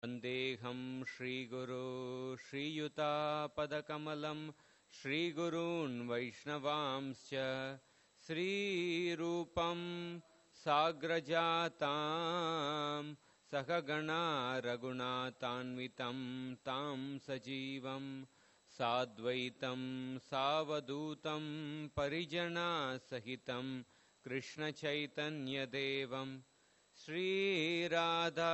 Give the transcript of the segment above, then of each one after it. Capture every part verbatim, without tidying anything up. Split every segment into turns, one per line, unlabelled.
वन्देऽहं श्रीगुरो श्रीयुतापदकमलं श्रीगुरून् वैष्णवांश्च श्रीरूपं साग्रजातां सहगणा रघुनाथान्वितं तां सजीवं साद्वैतं सावधूतं परिजनासहितं कृष्णचैतन्यदेवं श्रीराधा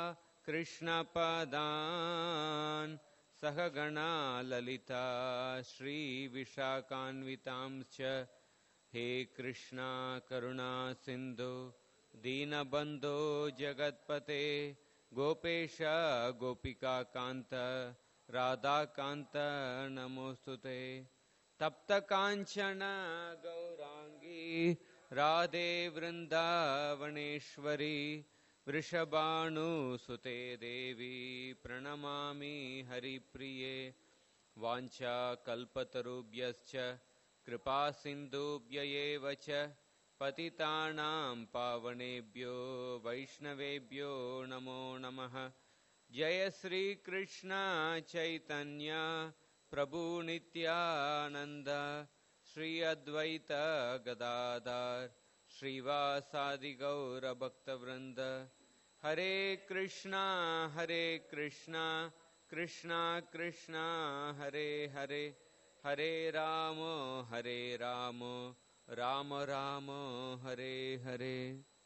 कृष्णपदान् सहगणा ललिता श्रीविशाखान्वितांश्च हे कृष्णा करुणा सिन्धु दीनबन्धो जगत्पते गोपेश गोपिकान्त राधाकान्त नमोस्तुते तप्तकाञ्चन गौरांगी राधे वृन्दावनेश्वरी वृषभानुसुते देवी प्रणमामि हरिप्रिये वाञ्छाकल्पतरुभ्यश्च कृपासिन्धुभ्य एव च पतितानां पावनेभ्यो वैष्णवेभ्यो नमो नमः। जय श्री कृष्ण चैतन्य प्रभु नित्यानंद श्री अद्वैत गदाधर श्रीवासादि गौर भक्तवृंद हरे कृष्णा हरे कृष्णा कृष्णा कृष्णा हरे हरे हरे राम हरे Ram Ram Ram Hare Hare.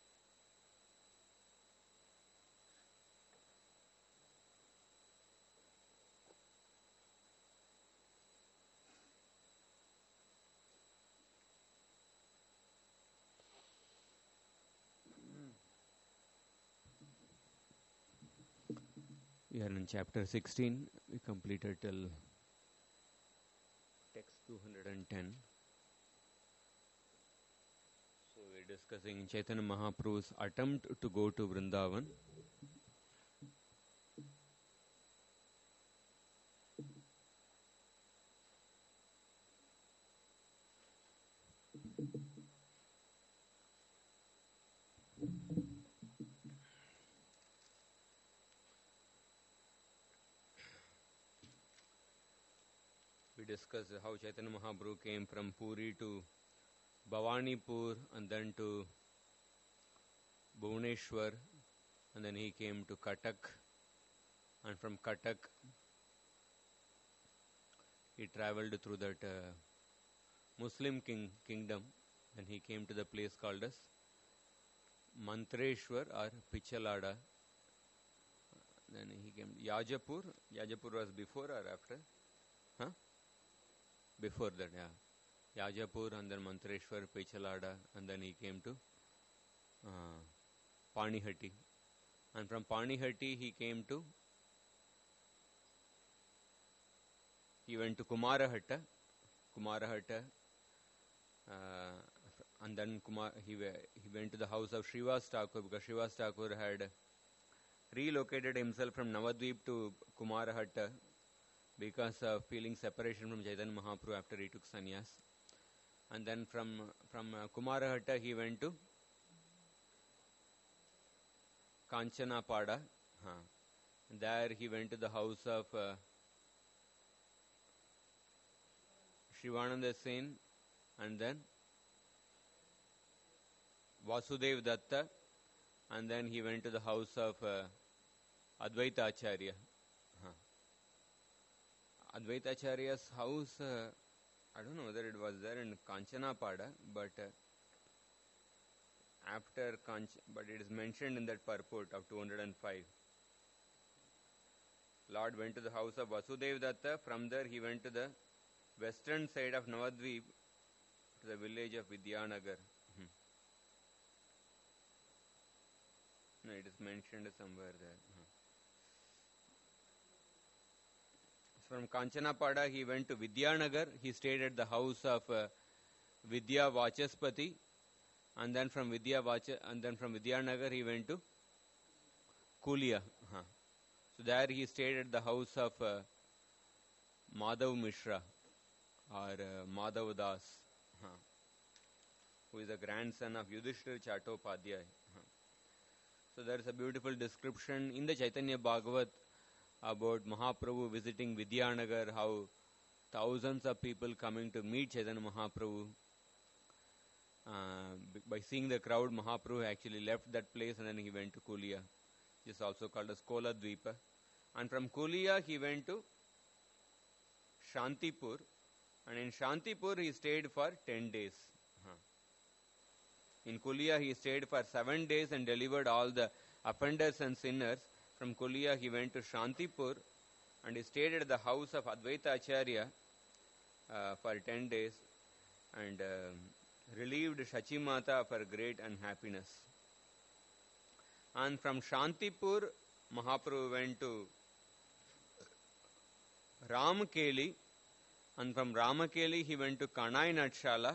We are in chapter sixteen. We completed till text two hundred ten. So we are discussing Chaitanya Mahaprabhu's attempt to go to Vrindavan. We discussed how Chaitanya Mahaprabhu came from Puri to Bhawanipur and then to Bhubaneswar, and then he came to Cuttack, and from Cuttack he travelled through that uh, Muslim king kingdom, and he came to the place called as Mantreshwar or Pichalada. Then he came to Yajapur. Yajapur was before or after? Huh? Before that, yeah. Yajapur and then Mantreshwar, Pichalada, and then he came to uh, Panihatti. And from Panihatti he came to, he went to Kumarahatta. Kumarahatta. Uh, and then Kumar, he, he went to the house of Srivas Thakur because Srivas Thakur had relocated himself from Navadvip to Kumarahatta because of feeling separation from Chaitanya Mahaprabhu after he took sannyas. And then from from uh, Kumarahatta he went to Kanchanapada. Huh. There he went to the house of uh, Shivananda Sen, and then Vasudev Datta, and then he went to the house of uh, Advaita Acharya. Huh. Advaita Acharya's house, uh, I don't know whether it was there in Kanchanapada, but uh, after Kanch, but it is mentioned in that purport of two hundred five. Lord went to the house of Vasudev Datta. From there he went to the western side of Navadvip to the village of Vidyanagar. Hmm. No, it is mentioned somewhere there. Hmm. From Kanchanapada he went to Vidyanagar. He stayed at the house of uh, Vidya Vachaspati, and then from Vidya Vacha, and then from Vidyanagar he went to Kulia. Huh. So there he stayed at the house of uh, Madhav Mishra or uh, Madhav Das, huh, who is the grandson of Yudhishthira Chattopadhyay. Huh. So there is a beautiful description in the Chaitanya Bhagavat about Mahaprabhu visiting Vidyanagar, how thousands of people coming to meet Chaitanya Mahaprabhu. Uh, by seeing the crowd, Mahaprabhu actually left that place and then he went to Kulia. This is also called as Kola Dvipa. And from Kulia he went to Shantipur. And in Shantipur he stayed for ten days. Huh. In Kulia he stayed for seven days and delivered all the offenders and sinners. From Kulia he went to Shantipur and he stayed at the house of Advaita Acharya uh, for ten days and uh, relieved Shachimata of her great unhappiness. And from Shantipur, Mahaprabhu went to Ramakeli, and from Ramakeli he went to Kanai Natshala,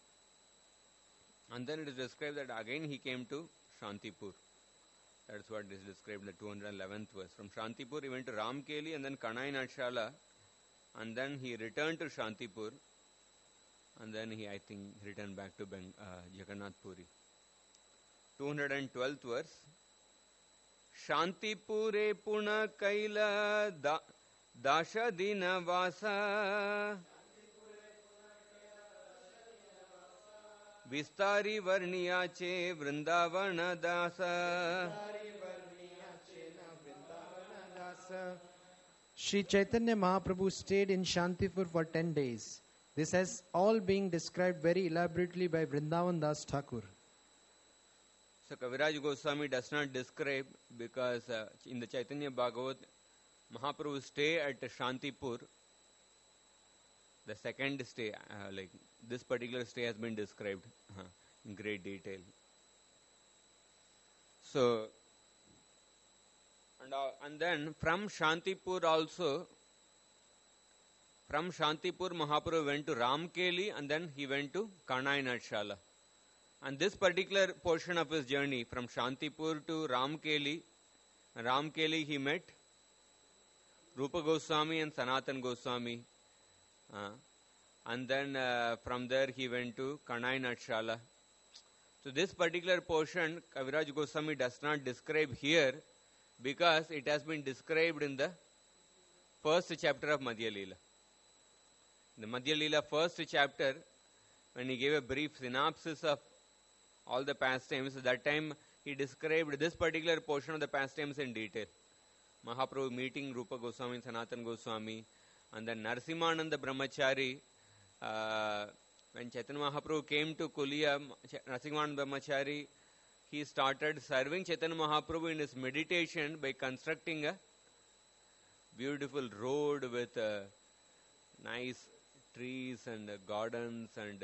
and then it is described that again he came to Shantipur. That's what is described in the two hundred eleventh verse. From Shantipur he went to Ramkeli and then Kanai Natshala, and then he returned to Shantipur, and then he, I think, returned back to Beng, uh, Jagannath Puri. two hundred twelfth verse. Shantipure puna kaila da, dasha dina vasa vistari varniyache vrindavana dasa.
Sri Chaitanya Mahaprabhu stayed in Shantipur for ten days. This has all been described very elaborately by Vrindavan Das Thakur.
So Kaviraj Goswami does not describe because uh, in the Chaitanya Bhagavat, Mahaprabhu's stay at Shantipur, the second stay, uh, like this particular stay has been described uh, in great detail. So, and, uh, and then from Shantipur also, from Shantipur, Mahaprabhu went to Ramkeli and then he went to Kanai Natshala. And this particular portion of his journey from Shantipur to Ramkeli, Ramkeli he met Rupa Goswami and Sanatan Goswami. Uh, and then uh, from there he went to Kanai Natshala. So this particular portion, Kaviraj Goswami does not describe here because it has been described in the first chapter of Madhya Leela. The Madhya Leela first chapter, when he gave a brief synopsis of all the pastimes, at that time he described this particular portion of the pastimes in detail. Mahaprabhu meeting Rupa Goswami and Sanatan Goswami, and then Narasimhananda Brahmachari, uh, when Chaitanya Mahaprabhu came to Kulia, Narasimhananda Brahmachari, he started serving Chaitanya Mahaprabhu in his meditation by constructing a beautiful road with uh, nice trees and uh, gardens and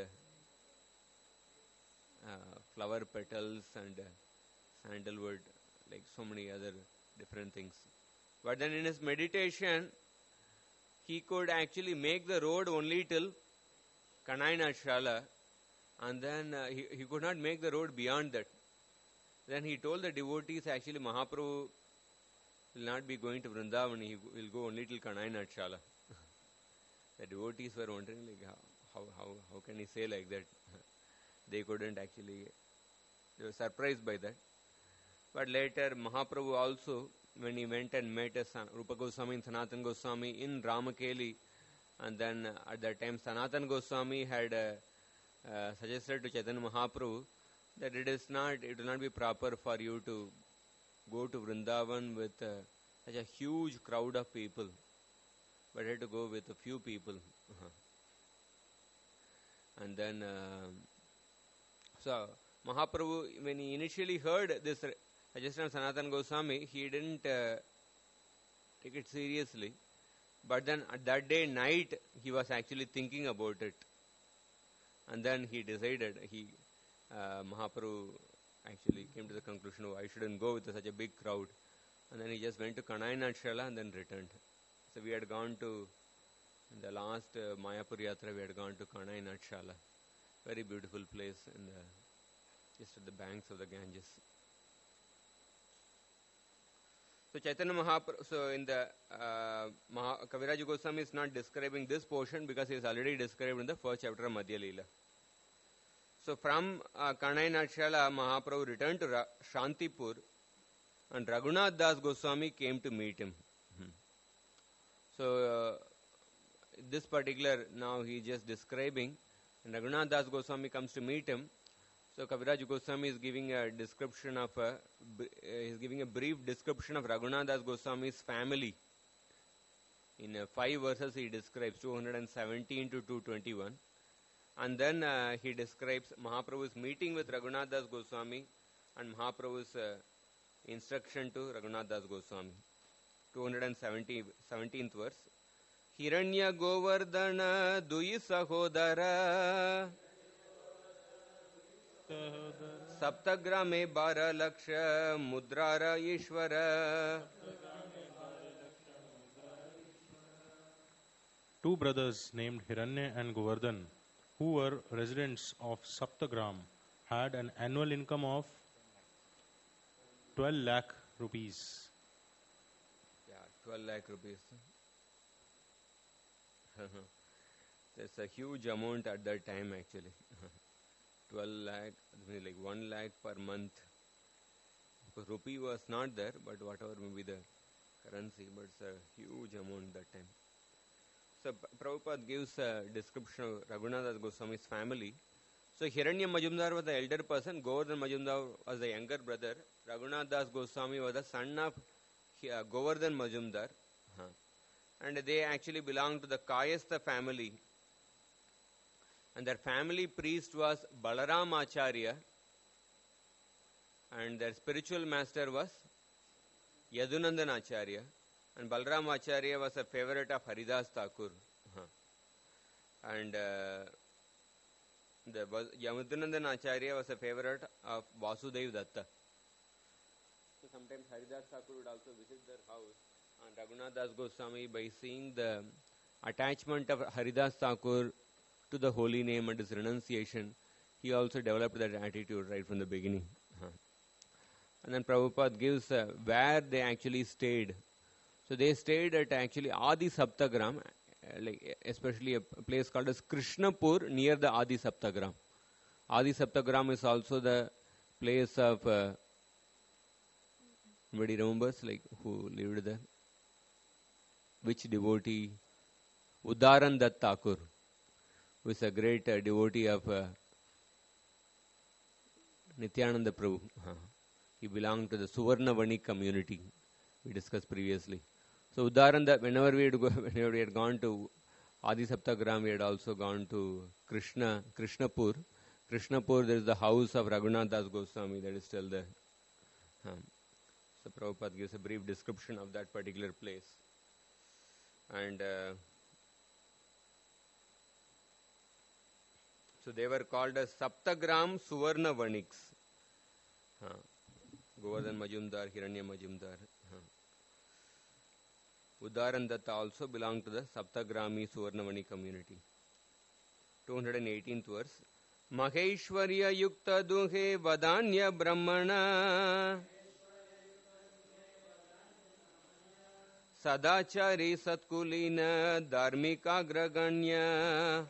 uh, flower petals and uh, sandalwood, like so many other different things. But then in his meditation, he could actually make the road only till Kanai Natshala, and then uh, he, he could not make the road beyond that. Then he told the devotees, actually Mahaprabhu will not be going to Vrindavan, he will go only till Kanai Natshala. The devotees were wondering, like, how, how, how can he say like that? They couldn't actually, they were surprised by that. But later, Mahaprabhu also, when he went and met a son, Rupa Goswami and Sanatan Goswami in Ramakeli, and then uh, at that time Sanatan Goswami had uh, uh, suggested to Chaitanya Mahaprabhu that it is not, it will not be proper for you to go to Vrindavan with uh, such a huge crowd of people, but you have to go with a few people. Uh-huh. And then, uh, so Mahaprabhu, when he initially heard this suggestion of Sanatan Goswami, he didn't uh, take it seriously. But then at that day night, he was actually thinking about it. And then he decided, he, uh, Mahaprabhu actually came to the conclusion, oh, I shouldn't go with such a big crowd. And then he just went to Kanai Natshala and then returned. So we had gone to, in the last uh, Mayapur Yatra, we had gone to Kanai Natshala. Very beautiful place in the, just at the banks of the Ganges. So Chaitanya Mahaprabhu, so in the uh, Maha, Kaviraj Goswami is not describing this portion because he is already described in the first chapter of Madhya Leela. So from uh, Kanai Natshala, Mahaprabhu returned to Ra- Shantipur, and Raghunath Das Goswami came to meet him. Hmm. So, uh, this particular, now he is just describing, and Raghunath Das Goswami comes to meet him. So, Kaviraj Goswami is giving a description of, a, uh, he is giving a brief description of Raghunath Das Goswami's family. In uh, five verses he describes two seventeen to two twenty-one. And then uh, he describes Mahaprabhu's meeting with Raghunath Das Goswami and Mahaprabhu's uh, instruction to Raghunath Das Goswami. two seventeenth verse. Hiranya Govardhana Duyi Sahodara Saptagrame Bara Laksha Mudrara Ishvara.
Two brothers named Hiranya and Govardhan, who were residents of Saptagram, had an annual income of twelve lakh rupees.
Yeah, twelve lakh rupees. That's a huge amount at that time actually. twelve lakh, like one lakh per month. Because rupee was not there, but whatever may be the currency, but it's a huge amount that time. So Prabhupada gives a description of Raghunath Das Goswami's family. So Hiranya Majumdar was the elder person, Govardhan Majumdar was the younger brother, Raghunath Das Goswami was the son of uh, Govardhan Majumdar. Huh. And they actually belonged to the Kayastha family. And their family priest was Balaram Acharya, and their spiritual master was Yadunandan Acharya. And Balaram Acharya was a favorite of Haridas Thakur. Huh. And uh, the Yadunandan Acharya was a favorite of Vasudev Datta. So sometimes Haridas Thakur would also visit their house. And Raghunath Das Goswami, by seeing the attachment of Haridas Thakur to the holy name and his renunciation, he also developed that attitude right from the beginning. Huh. And then Prabhupada gives uh, where they actually stayed. So they stayed at actually Adi Saptagram, uh, like especially a place called as Krishnapur near the Adi Saptagram. Adi Saptagram is also the place of, uh, anybody remembers like who lived there? Which devotee? Udaran Dutt Thakur, who is a great uh, devotee of uh, Nityananda Prabhu. Uh, he belonged to the Suvarna Vani community, we discussed previously. So Udaran Dutt, whenever we had, go, whenever we had gone to Adi Saptagram, we had also gone to Krishna, Krishnapur. Krishnapur, there is the house of Raghunath Das Goswami that is still there. Um, so Prabhupada gives a brief description of that particular place. And uh, so they were called as Saptagram Suvarna Vaniks. Huh. Govardhan Majumdar, Hiranya Majumdar. Huh. Udaran Datta also belonged to the Saptagrami Suvarnavani community. two hundred eighteenth verse. Maheshwarya Yukta Duhe Vadanya Brahmana Sadachari Satkulina Dharmika Graganya.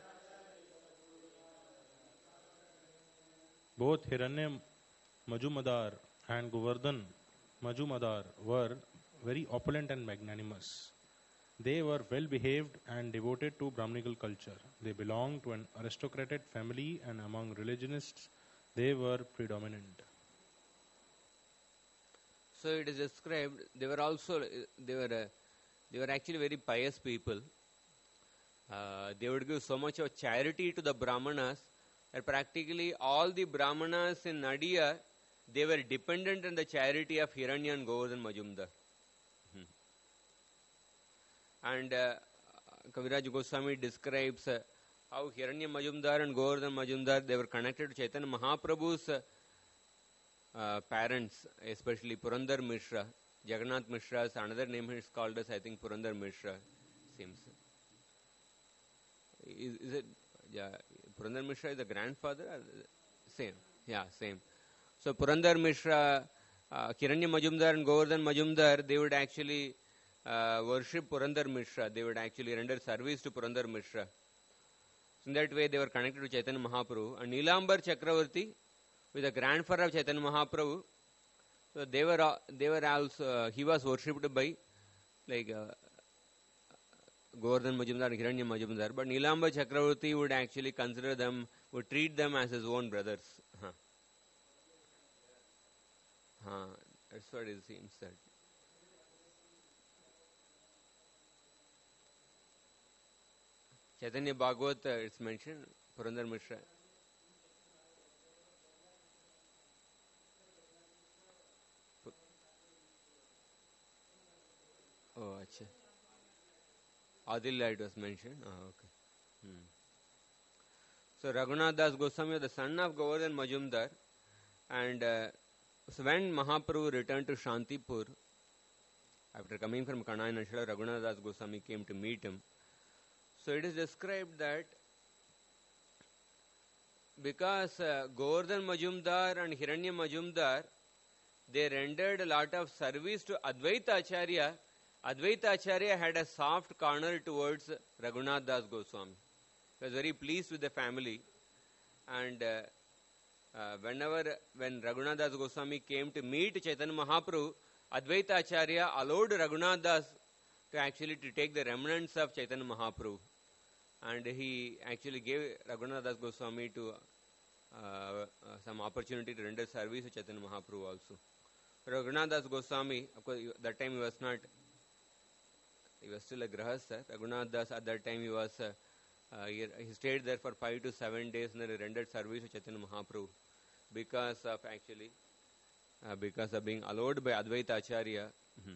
Both Hiranya Majumdar and Govardhan Majumdar were very opulent and magnanimous. They were well behaved and devoted to Brahminical culture. They belonged to an aristocratic family, and among religionists they were predominant.
So it is described, they were also, they were, uh, they were actually very pious people. Uh, they would give so much of charity to the Brahmanas that practically all the Brahmanas in Nadia, they were dependent on the charity of Hiranya and Govardhan Majumdar. And uh, Kaviraj Goswami describes uh, how Hiranya Majumdar and Govardhan Majumdar, they were connected to Chaitanya Mahaprabhu's uh, uh, parents, especially Purandar Mishra. Jagannath Mishra's another name is called as, I think, Purandar Mishra, seems. Is, is it, yeah, Purandar Mishra is the grandfather? Or same, yeah, same. So Purandar Mishra, uh, Hiranya Majumdar and Govardhan Majumdar, they would actually Uh, worship Purandar Mishra. They would actually render service to Purandar Mishra. So in that way, they were connected to Chaitanya Mahaprabhu. And Nilambar Chakravarti, with the grandfather of Chaitanya Mahaprabhu, So they were uh, they were also uh, he was worshipped by like uh, Govardhan Majumdar and Hiranya Majumdar, but Nilamba Chakravarti would actually consider them, would treat them as his own brothers. Huh. Huh. That's what it seems that. Chaitanya Bhagavat, uh, it's mentioned, Purandar Mishra. Oh, acha. Adilya it was mentioned. Oh, okay. Hmm. So Raghunath Das Goswami was the son of Govardhan Majumdar, and uh, so when Mahaprabhu returned to Shantipur, after coming from Kanai and Anshala, Raghunath Das Goswami came to meet him. So it is described that because uh, Govardhan Majumdar and Hiranya Majumdar, they rendered a lot of service to Advaita Acharya, Advaita Acharya had a soft corner towards Raghunath Das Goswami. He was very pleased with the family, and uh, uh, whenever when Raghunath Das Goswami came to meet Chaitanya Mahaprabhu, Advaita Acharya allowed Raghunath Das to actually to take the remnants of Chaitanya Mahaprabhu, and he actually gave Raghunath Das Goswami to uh, uh, some opportunity to render service to Chaitanya Mahaprabhu also. Raghunath Das Goswami, of course, that time he was not, he was still a grahastha. Raghunath Das at that time he was, uh, uh, he, he stayed there for five to seven days and he rendered service to Chaitanya Mahaprabhu because of actually, uh, because of being allowed by Advaita Acharya. Mm-hmm.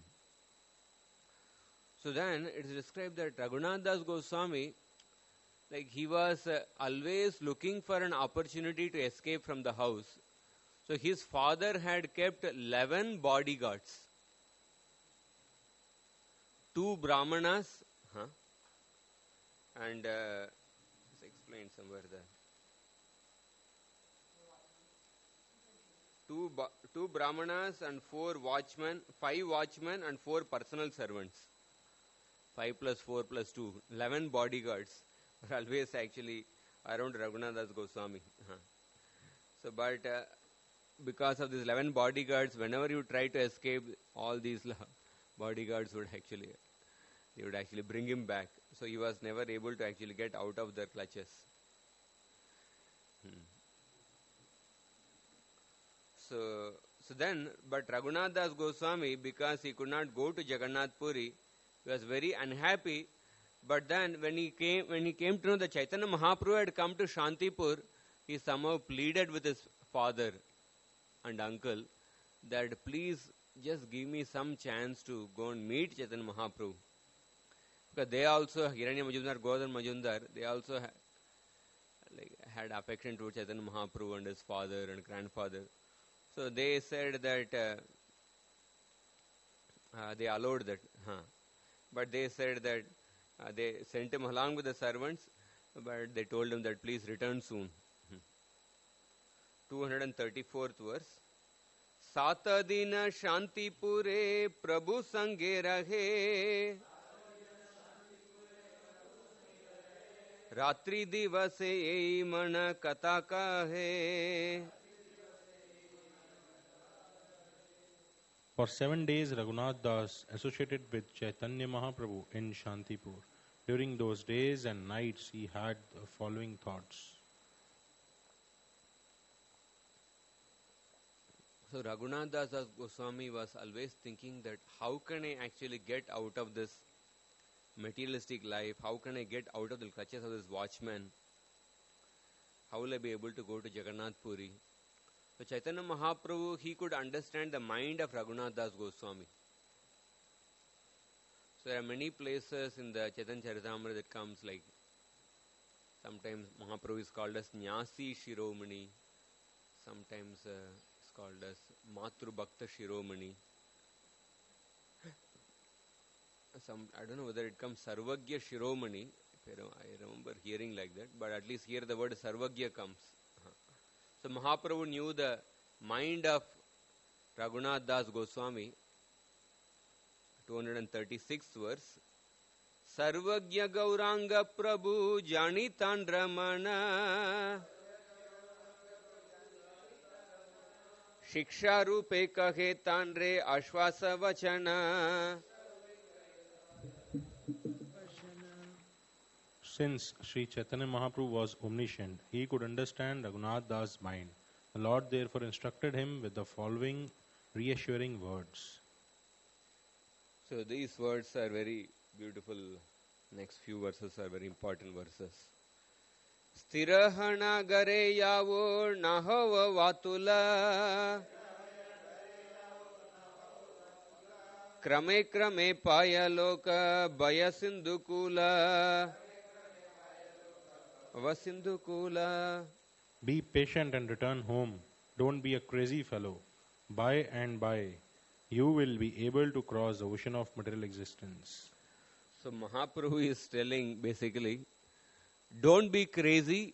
So then it is described that Raghunath Das Goswami, like he was uh, always looking for an opportunity to escape from the house. So his father had kept eleven bodyguards. Two Brahmanas, huh? and uh, it's explained somewhere there. Two, two Brahmanas and four watchmen, five watchmen and four personal servants. Five plus four plus two, eleven bodyguards were always actually around Raghunath Das Goswami. Huh. So, but uh, because of these eleven bodyguards, whenever you try to escape, all these bodyguards would actually, they would actually bring him back. So he was never able to actually get out of their clutches. Hmm. So, so then, but Raghunath Das Goswami, because he could not go to Jagannath Puri, he was very unhappy. But then, when he came, when he came to know that Chaitanya Mahaprabhu had come to Shantipur, he somehow pleaded with his father and uncle that please just give me some chance to go and meet Chaitanya Mahaprabhu. Because they also, Hiranya Majumdar, Govardhan Majumdar, they also ha- like, had affection towards Chaitanya Mahaprabhu and his father and grandfather. So they said that uh, uh, they allowed that. Huh. But they said that uh, they sent him along with the servants, but they told him that please return soon. two hundred thirty-fourth verse. Sata dina shanti pure prabhu sange rahe ratri divase ei mana kata kahe.
For seven days, Raghunath Das associated with Chaitanya Mahaprabhu in Shantipur. During those days and nights, he had the following thoughts.
So Raghunath Das Goswami was always thinking that how can I actually get out of this materialistic life? How can I get out of the clutches of this watchman? How will I be able to go to Jagannath Puri? So Chaitanya Mahaprabhu, he could understand the mind of Raghunath Das Goswami. So there are many places in the Chaitanya Charitamrita that comes like, sometimes Mahaprabhu is called as Nyasi Shiromani, sometimes uh, it's called as Matru Bhakta Shiromani. Some, I don't know whether it comes Sarvagya Shiromani, if I, I remember hearing like that, but at least here the word Sarvagya comes. So Mahaprabhu knew the mind of Raghunath Das Goswami. two hundred thirty-sixth verse. Sarvagya Gauranga Prabhu Janitan Ramana शिक्षा रूपे कहे तानरे आश्वास वचन.
Since Sri Chaitanya Mahaprabhu was omniscient, he could understand Raghunath Das' mind. The Lord therefore instructed him with the following reassuring words.
So these words are very beautiful. Next few verses are very important verses. Stirahana gare yavo nahava vatula krame krame paya loka baya sindhukula vasindhukula.
Be patient and return home. Don't be a crazy fellow. By and by, you will be able to cross the ocean of material existence.
So Mahaprabhu is telling basically, don't be crazy.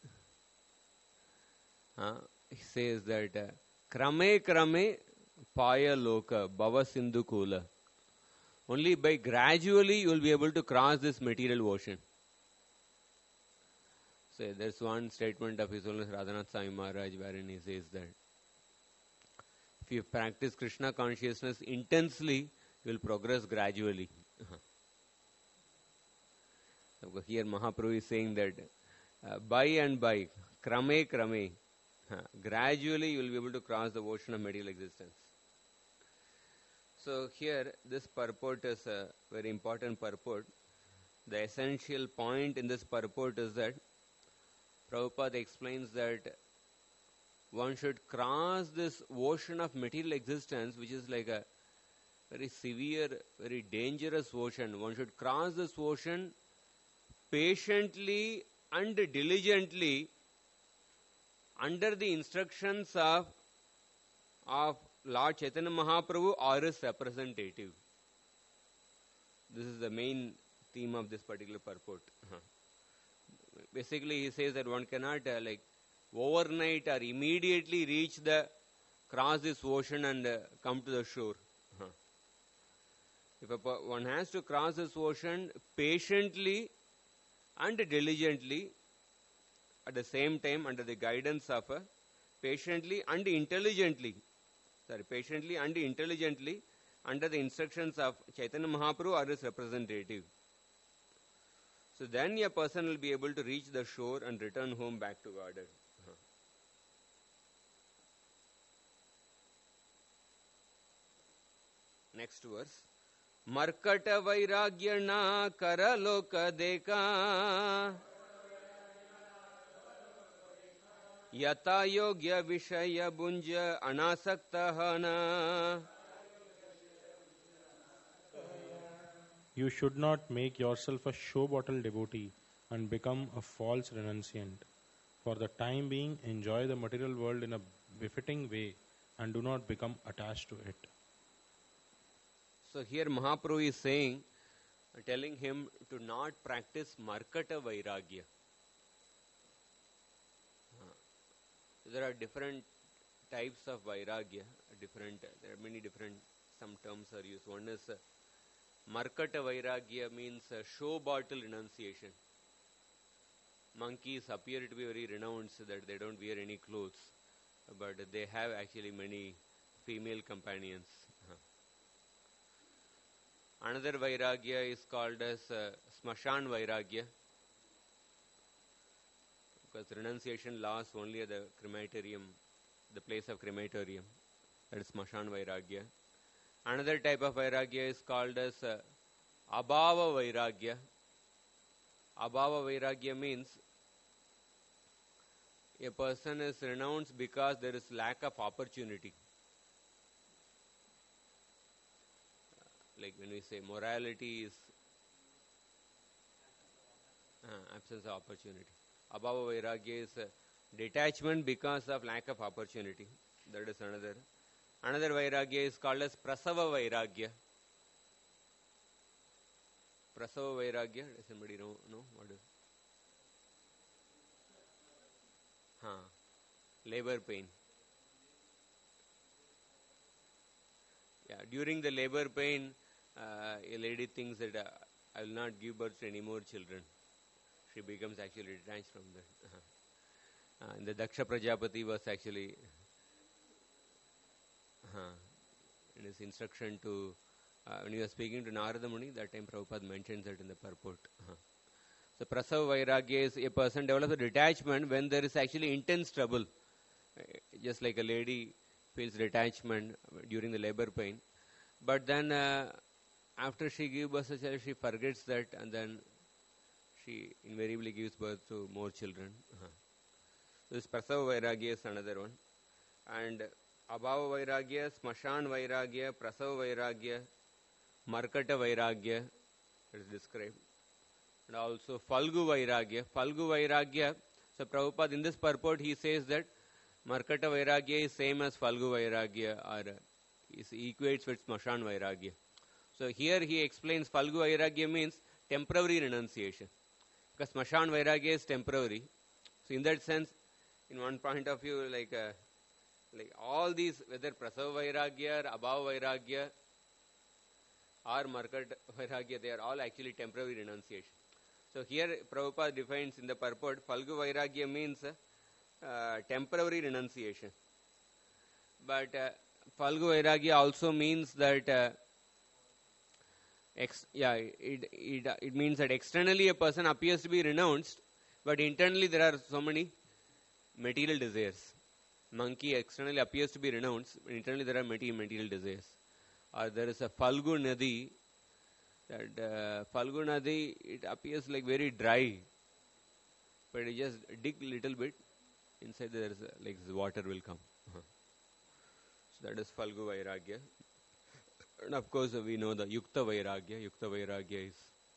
Uh, he says that uh, krame krame paya loka bhava sindhukula. Only by gradually you will be able to cross this material ocean. So there's one statement of His Holiness Radhanath Swami Maharaj wherein he says that if you practice Krishna consciousness intensely, you will progress gradually. Here Mahaprabhu is saying that uh, by and by, krame krame, uh, gradually you will be able to cross the ocean of material existence. So here this purport is a very important purport. The essential point in this purport is that Prabhupada explains that one should cross this ocean of material existence, which is like a very severe, very dangerous ocean. One should cross this ocean patiently and diligently under the instructions of, of Lord Chaitanya Mahaprabhu or his representative. This is the main theme of this particular purport. Uh-huh. Basically, he says that one cannot uh, like overnight or immediately reach the, cross this ocean and uh, come to the shore. Uh-huh. If a, one has to cross this ocean patiently and diligently, at the same time under the guidance of a patiently and intelligently, sorry, patiently and intelligently under the instructions of Chaitanya Mahaprabhu or his representative. So then a person will be able to reach the shore and return home back to Godhead. Uh-huh. Next verse. Markata vairagya na karaloka deka yata yogya vishaya bunja anasaktahana.
You should not make yourself a show bottle devotee and become a false renunciant. For the time being, enjoy the material world in a befitting way and do not become attached to it.
So here Mahaprabhu is saying, telling him to not practice Markata Vairagya. Uh, there are different types of Vairagya, different, there are many different, some terms are used. One is uh, Markata Vairagya means uh, show bottle renunciation. Monkeys appear to be very renounced that they don't wear any clothes, but they have actually many female companions. Uh-huh. Another Vairagya is called as uh, Smashan Vairagya, because renunciation lasts only at the crematorium, the place of crematorium. That is Smashan Vairagya. Another type of Vairagya is called as uh, Abhava Vairagya. Abhava Vairagya means a person is renounced because there is lack of opportunity. Like when we say morality is uh, absence of opportunity. Abhava Vairagya is uh, detachment because of lack of opportunity. That is another. Another Vairagya is called as Prasava Vairagya. Prasava Vairagya, does somebody know, know what is? Huh. Labor pain. Yeah, during the labor pain, uh, a lady thinks that uh, I will not give birth to any more children. She becomes actually detached from that. Uh-huh. Uh, and the Daksha Prajapati was actually uh, in his instruction to, uh, when he was speaking to Narada Muni, that time Prabhupada mentions it in the purport. Uh. So Prasava Vairagya is a person develops a detachment when there is actually intense trouble. Uh, just like a lady feels detachment during the labor pain. But then uh, after she gives birth to a child, she forgets that, and then she invariably gives birth to more children. Uh-huh. This Prasava Vairagya is another one. And Abhava Vairagya, Smashan Vairagya, Prasava Vairagya, Markata Vairagya is described. And also Falgu Vairagya. Falgu Vairagya, so Prabhupada in this purport he says that Markata Vairagya is same as Falgu Vairagya, or is equates with Smashan Vairagya. So here he explains Falgu Vairagya means temporary renunciation. Because Smashan Vairagya is temporary. So in that sense, in one point of view, like uh, like all these, whether Prasava Vairagya, or Abhava Vairagya, or Markat Vairagya, they are all actually temporary renunciation. So here Prabhupada defines in the purport, Falgu Vairagya means uh, temporary renunciation. But uh, Falgu Vairagya also means that uh, Ex, yeah, it, it, it means that externally a person appears to be renounced, but internally there are so many material desires. Monkey externally appears to be renounced, but internally there are many material desires. Or there is a Falgu Nadi, that uh, Falgu Nadi, it appears like very dry, but you just dig little bit, inside there is a, like water will come. Uh-huh. So that is Falgu Vairagya. And of course, uh, we know the Yukta Vairagya. Yukta Vairagya is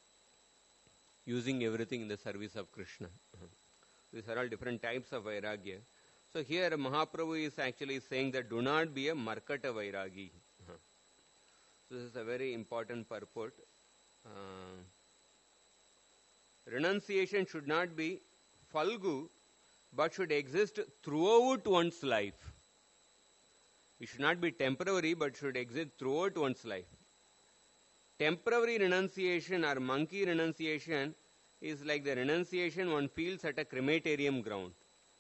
using everything in the service of Krishna. Uh-huh. These are all different types of Vairagya. So here Mahaprabhu is actually saying that do not be a Markata Vairagi. Uh-huh. So this is a very important purport. Uh, renunciation should not be Falgu, but should exist throughout one's life. It should not be temporary, but should exist throughout one's life. Temporary renunciation or monkey renunciation is like the renunciation one feels at a crematorium ground.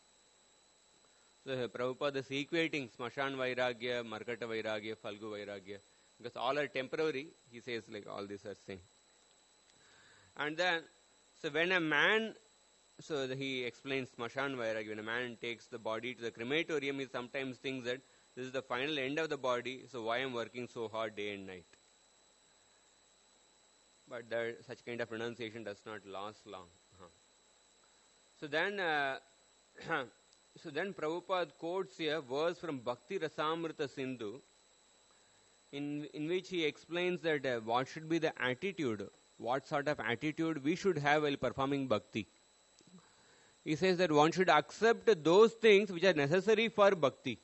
So uh, Prabhupada is equating Smashan Vairagya, Markata Vairagya, Falgu Vairagya, because all are temporary. He says like all these are same. And then, so when a man, so the, he explains Smashan Vairagya, when a man takes the body to the crematorium, he sometimes thinks that this is the final end of the body, so why am I working so hard day and night? But there, such kind of renunciation does not last long. Uh-huh. So then, uh, so then Prabhupada quotes a verse from Bhakti Rasamrita Sindhu, in in which he explains that uh, what should be the attitude, what sort of attitude we should have while performing bhakti. He says that one should accept those things which are necessary for bhakti.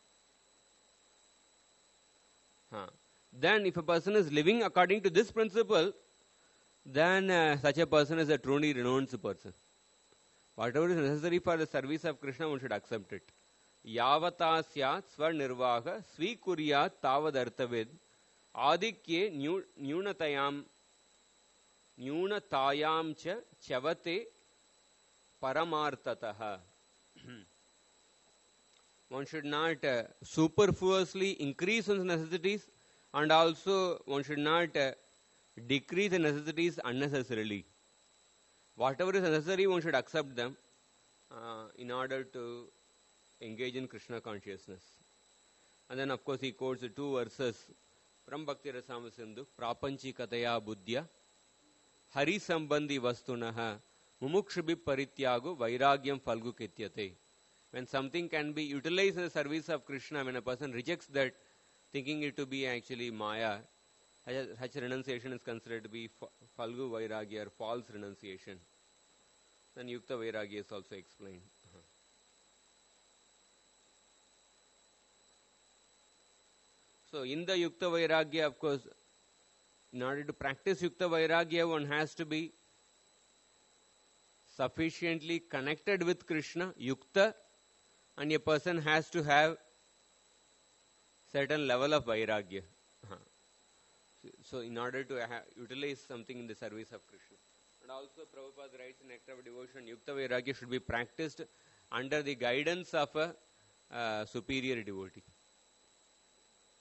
Huh. Then if a person is living according to this principle, then uh, such a person is a truly renounced person. Whatever is necessary for the service of Krishna, one should accept it. Yavata syat svanirvaha svikurya tavadartavid adikye nyunatayam nyunatayam cha chavate paramartataha. One should not uh, superfluously increase one's necessities, and also one should not uh, decrease the necessities unnecessarily. Whatever is necessary, one should accept them uh, in order to engage in Krishna consciousness. And then, of course, he quotes the two verses from Bhakti Rasamrita Sindhu: Prapanchikataya buddhya hari sambandhi vastunaha mumukshubhi parityago vairagyam falgu kityate. When something can be utilized in the service of Krishna, when a person rejects that, thinking it to be actually Maya, such renunciation is considered to be Falgu Vairagya or false renunciation. Then Yukta Vairagya is also explained. Uh-huh. So in the Yukta Vairagya, of course, in order to practice Yukta Vairagya, one has to be sufficiently connected with Krishna, Yukta, and a person has to have certain level of Vairagya. Uh-huh. So, so in order to ha- utilize something in the service of Krishna. And also Prabhupada writes in Nectar of Devotion, Yukta Vairagya should be practiced under the guidance of a uh, superior devotee.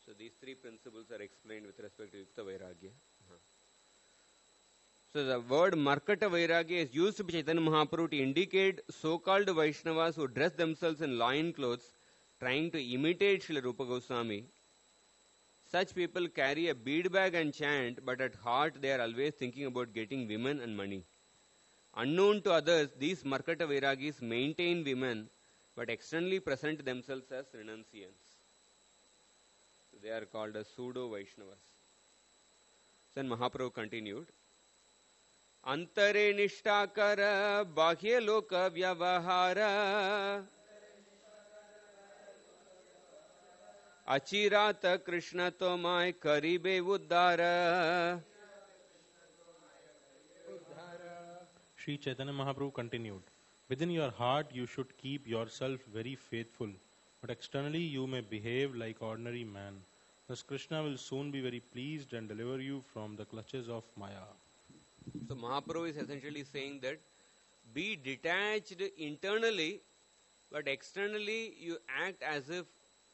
So these three principles are explained with respect to Yukta Vairagya. Uh-huh. So the word Markata Vairagya is used by Chaitanya Mahaprabhu to indicate so-called Vaishnavas who dress themselves in lion clothes, trying to imitate Srila Rupa Goswami. Such people carry a bead bag and chant, but at heart they are always thinking about getting women and money. Unknown to others, these Markata Vairagis maintain women, but externally present themselves as renunciants. They are called as pseudo Vaishnavas. Then Mahaprabhu continued. Antare nishtakara bahya loka vyavahara achirata krishna tomai karibe uddara.
Sri Chaitanya Mahaprabhu continued, within your heart you should keep yourself very faithful, but externally you may behave like ordinary man. Thus Krishna will soon be very pleased and deliver you from the clutches of Maya.
So Mahaprabhu is essentially saying that be detached internally, but externally you act as if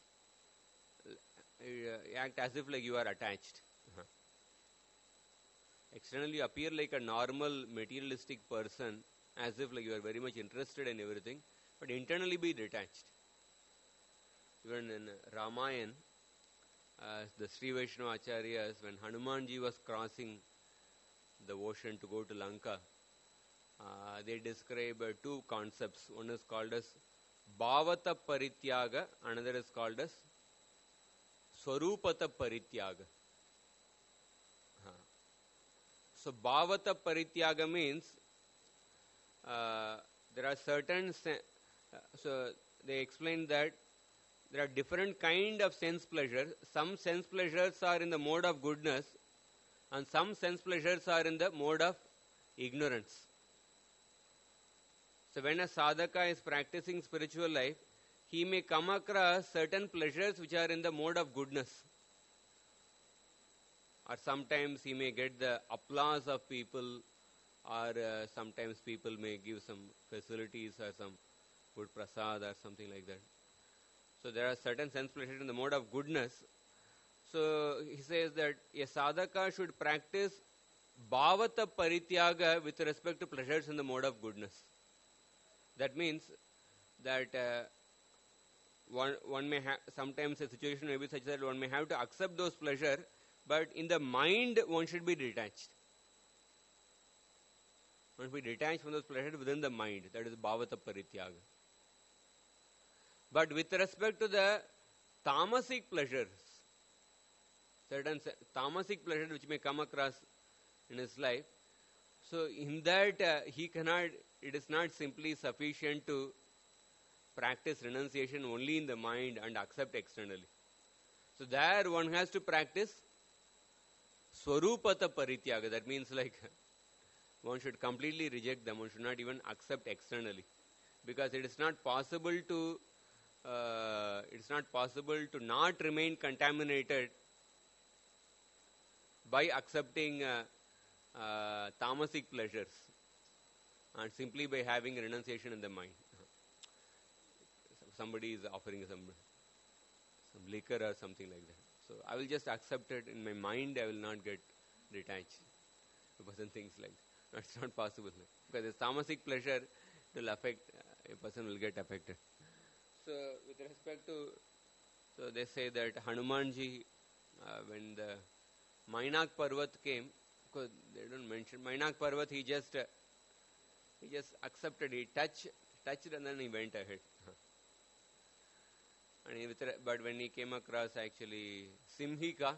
uh, act as if like you are attached. Uh-huh. Externally you appear like a normal materialistic person, as if like you are very much interested in everything, but internally be detached. Even in Ramayana, uh, the Sri Vaishnava Acharyas, when Hanumanji was crossing the ocean to go to Lanka, uh, they describe uh, two concepts. One is called as Bhavata Parityaga, another is called as Swarupata Parityaga. Uh, so Bhavata Parityaga means uh, there are certain, se- uh, so they explain that there are different kind of sense pleasures. Some sense pleasures are in the mode of goodness, and some sense pleasures are in the mode of ignorance. So when a sadhaka is practicing spiritual life, he may come across certain pleasures which are in the mode of goodness. Or sometimes he may get the applause of people, or uh, sometimes people may give some facilities or some good prasad or something like that. So there are certain sense pleasures in the mode of goodness. So he says that a sadhaka should practice bhavata parityaga with respect to pleasures in the mode of goodness. That means that uh, one, one may have, sometimes a situation may be such that one may have to accept those pleasures, but in the mind one should be detached. One should be detached from those pleasures within the mind. That is bhavata parityaga. But with respect to the tamasic pleasures, certain tamasic pleasures which may come across in his life, so in that uh, he cannot, it is not simply sufficient to practice renunciation only in the mind and accept externally. So there one has to practice swarupata parityaga. That means like one should completely reject them. One should not even accept externally, because it is not possible to uh, it is not possible to not remain contaminated by accepting uh, uh, tamasic pleasures and simply by having renunciation in the mind. Somebody is offering some some liquor or something like that. So I will just accept it in my mind. I will not get detached. A person thinks like that. That's not possible, because the tamasic pleasure will affect uh, a person will get affected. So with respect to, so they say that Hanumanji, uh, when the Mainak Parvat came, because they don't mention Mainak Parvat, he just uh, he just accepted. He touched touched and then he went ahead. And he, with, but when he came across actually Simhika,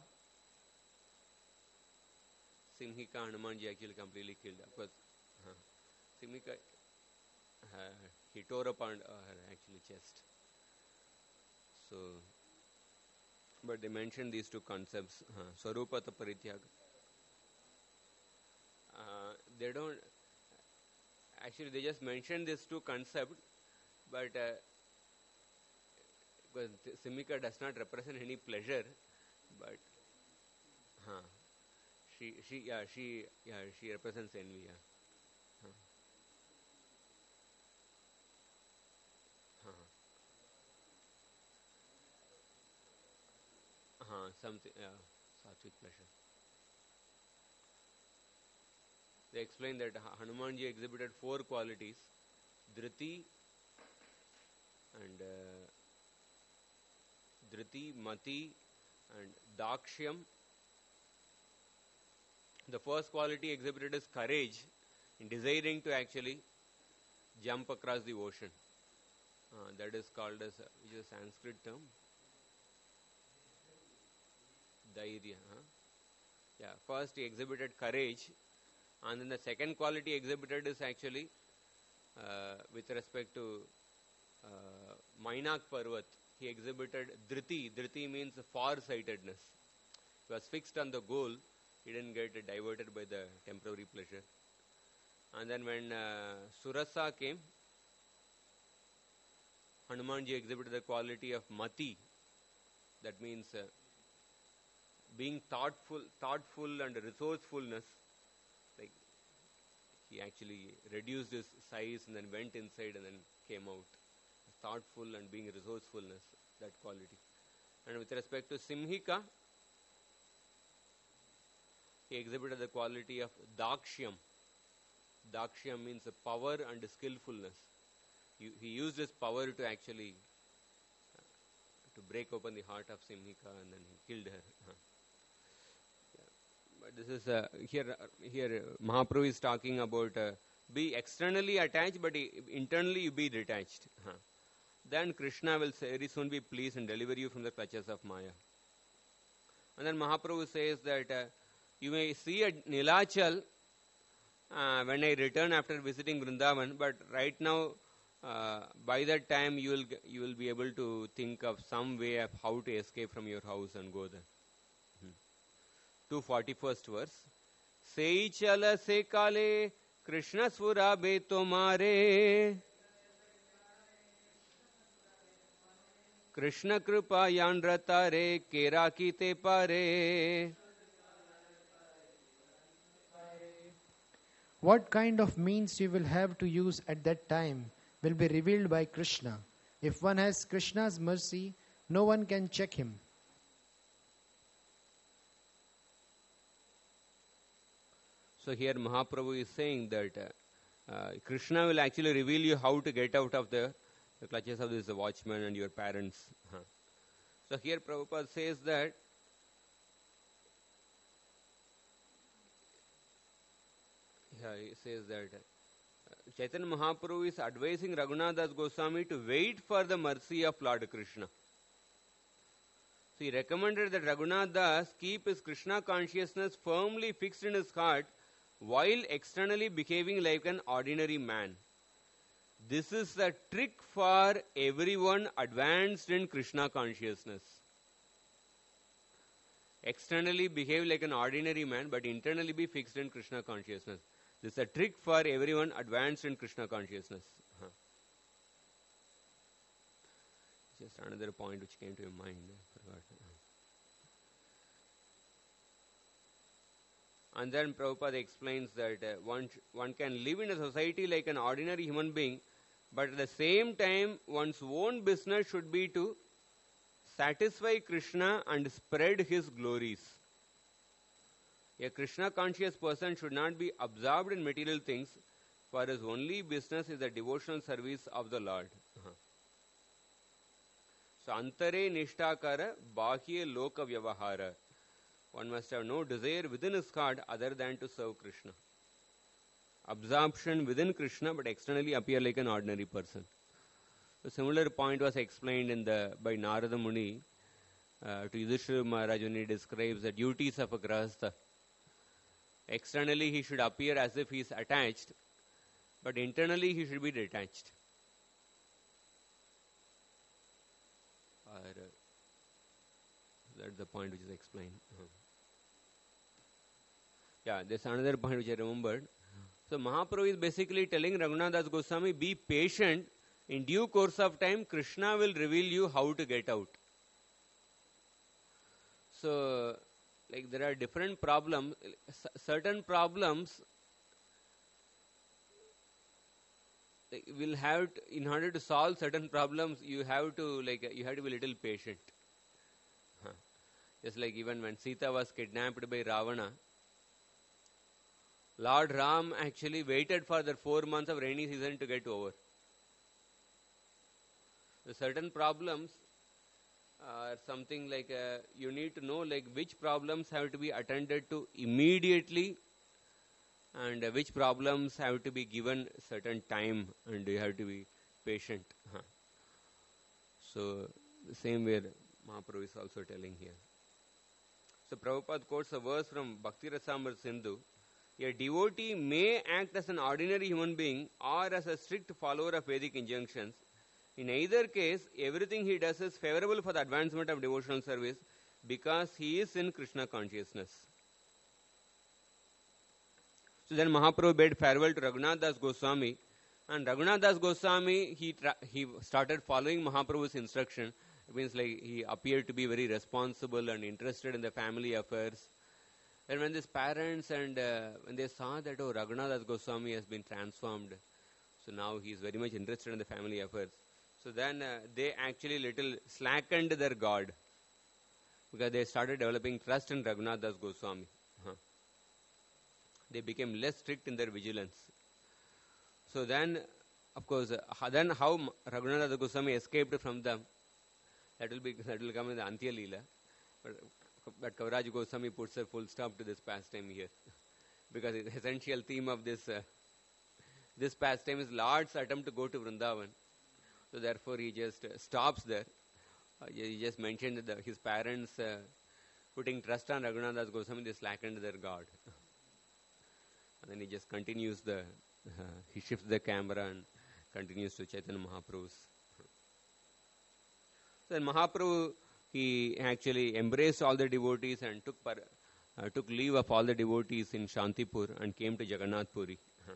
Simhika, Hanumanji actually completely killed. Of course, uh, Simhika, uh, he tore up on uh, her actually chest. So, but they mentioned these two concepts, uh, Swarupata Parityaga. Uh, they don't, actually they just mentioned these two concepts, but uh, because Simhika does not represent any pleasure, but huh, she she yeah she yeah she represents envy. Yeah. Huh. Huh. Uh-huh. something, yeah, sattvic pleasure. They explain that Hanumanji exhibited four qualities: Dhriti and uh, Dhriti, Mati, and Dakshyam. The first quality exhibited is courage in desiring to actually jump across the ocean. Uh, that is called as, uh, which is a Sanskrit term? Dairya. Huh? Yeah, first he exhibited courage, and then the second quality exhibited is actually uh, with respect to uh, Mainak Parvat. He exhibited Dhriti. Dhriti means far-sightedness. He was fixed on the goal. He didn't get diverted by the temporary pleasure. And then when uh, Surasa came, Hanumanji exhibited the quality of Mati. That means uh, being thoughtful, thoughtful and resourcefulness. Like he actually reduced his size and then went inside and then came out. Thoughtful and being resourcefulness, that quality. And with respect to Simhika, he exhibited the quality of Dakshyam. Dakshyam means power and skillfulness. He, he used his power to actually uh, to break open the heart of Simhika, and then he killed her. Huh. Yeah. But this is uh, here. Uh, here uh, Mahaprabhu is talking about uh, be externally attached, but internally you be detached. Huh. Then Krishna will very soon be pleased and deliver you from the clutches of Maya. And then Mahaprabhu says that uh, you may see at Nilachal uh, when I return after visiting Vrindavan, but right now, uh, by that time, you will you will be able to think of some way of how to escape from your house and go there. Hmm. two forty-first verse. Sei chala se kale Krishna svura be tomare Krishna kripa yandrata re kera ki te pare.
What kind of means you will have to use at that time will be revealed by Krishna. If one has Krishna's mercy, no one can check him.
So here Mahaprabhu is saying that uh, uh, Krishna will actually reveal you how to get out of the, the clutches of this watchman and your parents. Huh. So here Prabhupada says that yeah, he says that uh, Chaitanya Mahaprabhu is advising Raghunath Das Goswami to wait for the mercy of Lord Krishna. So he recommended that Raghunath Das keep his Krishna consciousness firmly fixed in his heart while externally behaving like an ordinary man. This is a trick for everyone advanced in Krishna consciousness. Externally behave like an ordinary man, but internally be fixed in Krishna consciousness. This is a trick for everyone advanced in Krishna consciousness. Huh. Just another point which came to your mind. I forgot. And then Prabhupada explains that uh, one, one can live in a society like an ordinary human being, but at the same time, one's own business should be to satisfy Krishna and spread his glories. A Krishna conscious person should not be absorbed in material things, for his only business is the devotional service of the Lord. Uh-huh. So, antare nishtakara bahye loka vyavahara. One must have no desire within his heart other than to serve Krishna. Absorption within Krishna, but externally appear like an ordinary person. A similar point was explained in the by Narada Muni uh, to Yudhishthira Maharaj when he describes the duties of a grahastha. Externally he should appear as if he is attached, but internally he should be detached. Or, uh, that's the point which is explained. Uh-huh. Yeah, there's another point which I remembered. So Mahaprabhu is basically telling Raghunath Das Goswami, be patient. In due course of time, Krishna will reveal you how to get out. So, like there are different problems. C- certain problems like, will have to, in order to solve certain problems, you have to like you have to be a little patient. Huh. Just like even when Sita was kidnapped by Ravana, Lord Ram actually waited for the four months of rainy season to get over. The certain problems are something like uh, you need to know like which problems have to be attended to immediately and uh, which problems have to be given certain time and you have to be patient. Huh. So the same way Mahaprabhu is also telling here. So Prabhupada quotes a verse from Bhakti Rasamrita Sindhu. A devotee may act as an ordinary human being or as a strict follower of Vedic injunctions. In either case, everything he does is favorable for the advancement of devotional service because he is in Krishna consciousness. So then Mahaprabhu bade farewell to Raghunath Das Goswami, and Raghunath Das Goswami, he, tra- he started following Mahaprabhu's instruction. It means like he appeared to be very responsible and interested in the family affairs. And when these parents and uh, when they saw that, oh, Raghunath Das Goswami has been transformed, so now he is very much interested in the family affairs. So then uh, they actually little slackened their guard because they started developing trust in Raghunath Das Goswami. Huh. They became less strict in their vigilance. So then, of course, uh, then how Raghunath Das Goswami escaped from them, that will be that will come in the Antya Leela. But, but Kaviraj Goswami puts a full stop to this pastime here because the essential theme of this uh, this pastime is Lord's attempt to go to Vrindavan. So therefore he just uh, stops there. Uh, he just mentioned that the, his parents uh, putting trust on Raghunath Das Goswami, they slackened their guard. And then he just continues the, uh, he shifts the camera and continues to Chaitanya Mahaprabhu's. So then Mahaprabhu, he actually embraced all the devotees and took par, uh, took leave of all the devotees in Shantipur and came to Jagannath Puri.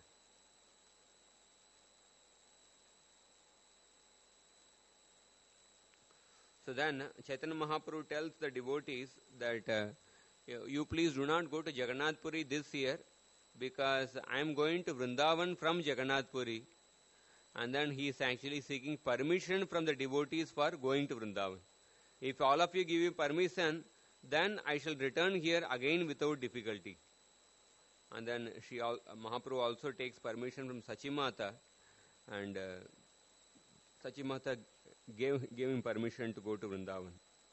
So then Chaitanya Mahaprabhu tells the devotees that uh, you, you please do not go to Jagannath Puri this year because I am going to Vrindavan from Jagannath Puri, and then he is actually seeking permission from the devotees for going to Vrindavan. If all of you give me permission, then I shall return here again without difficulty. And then she al- Mahaprabhu also takes permission from Sachimata, and uh, Sachimata gave, gave him permission to go to Vrindavan.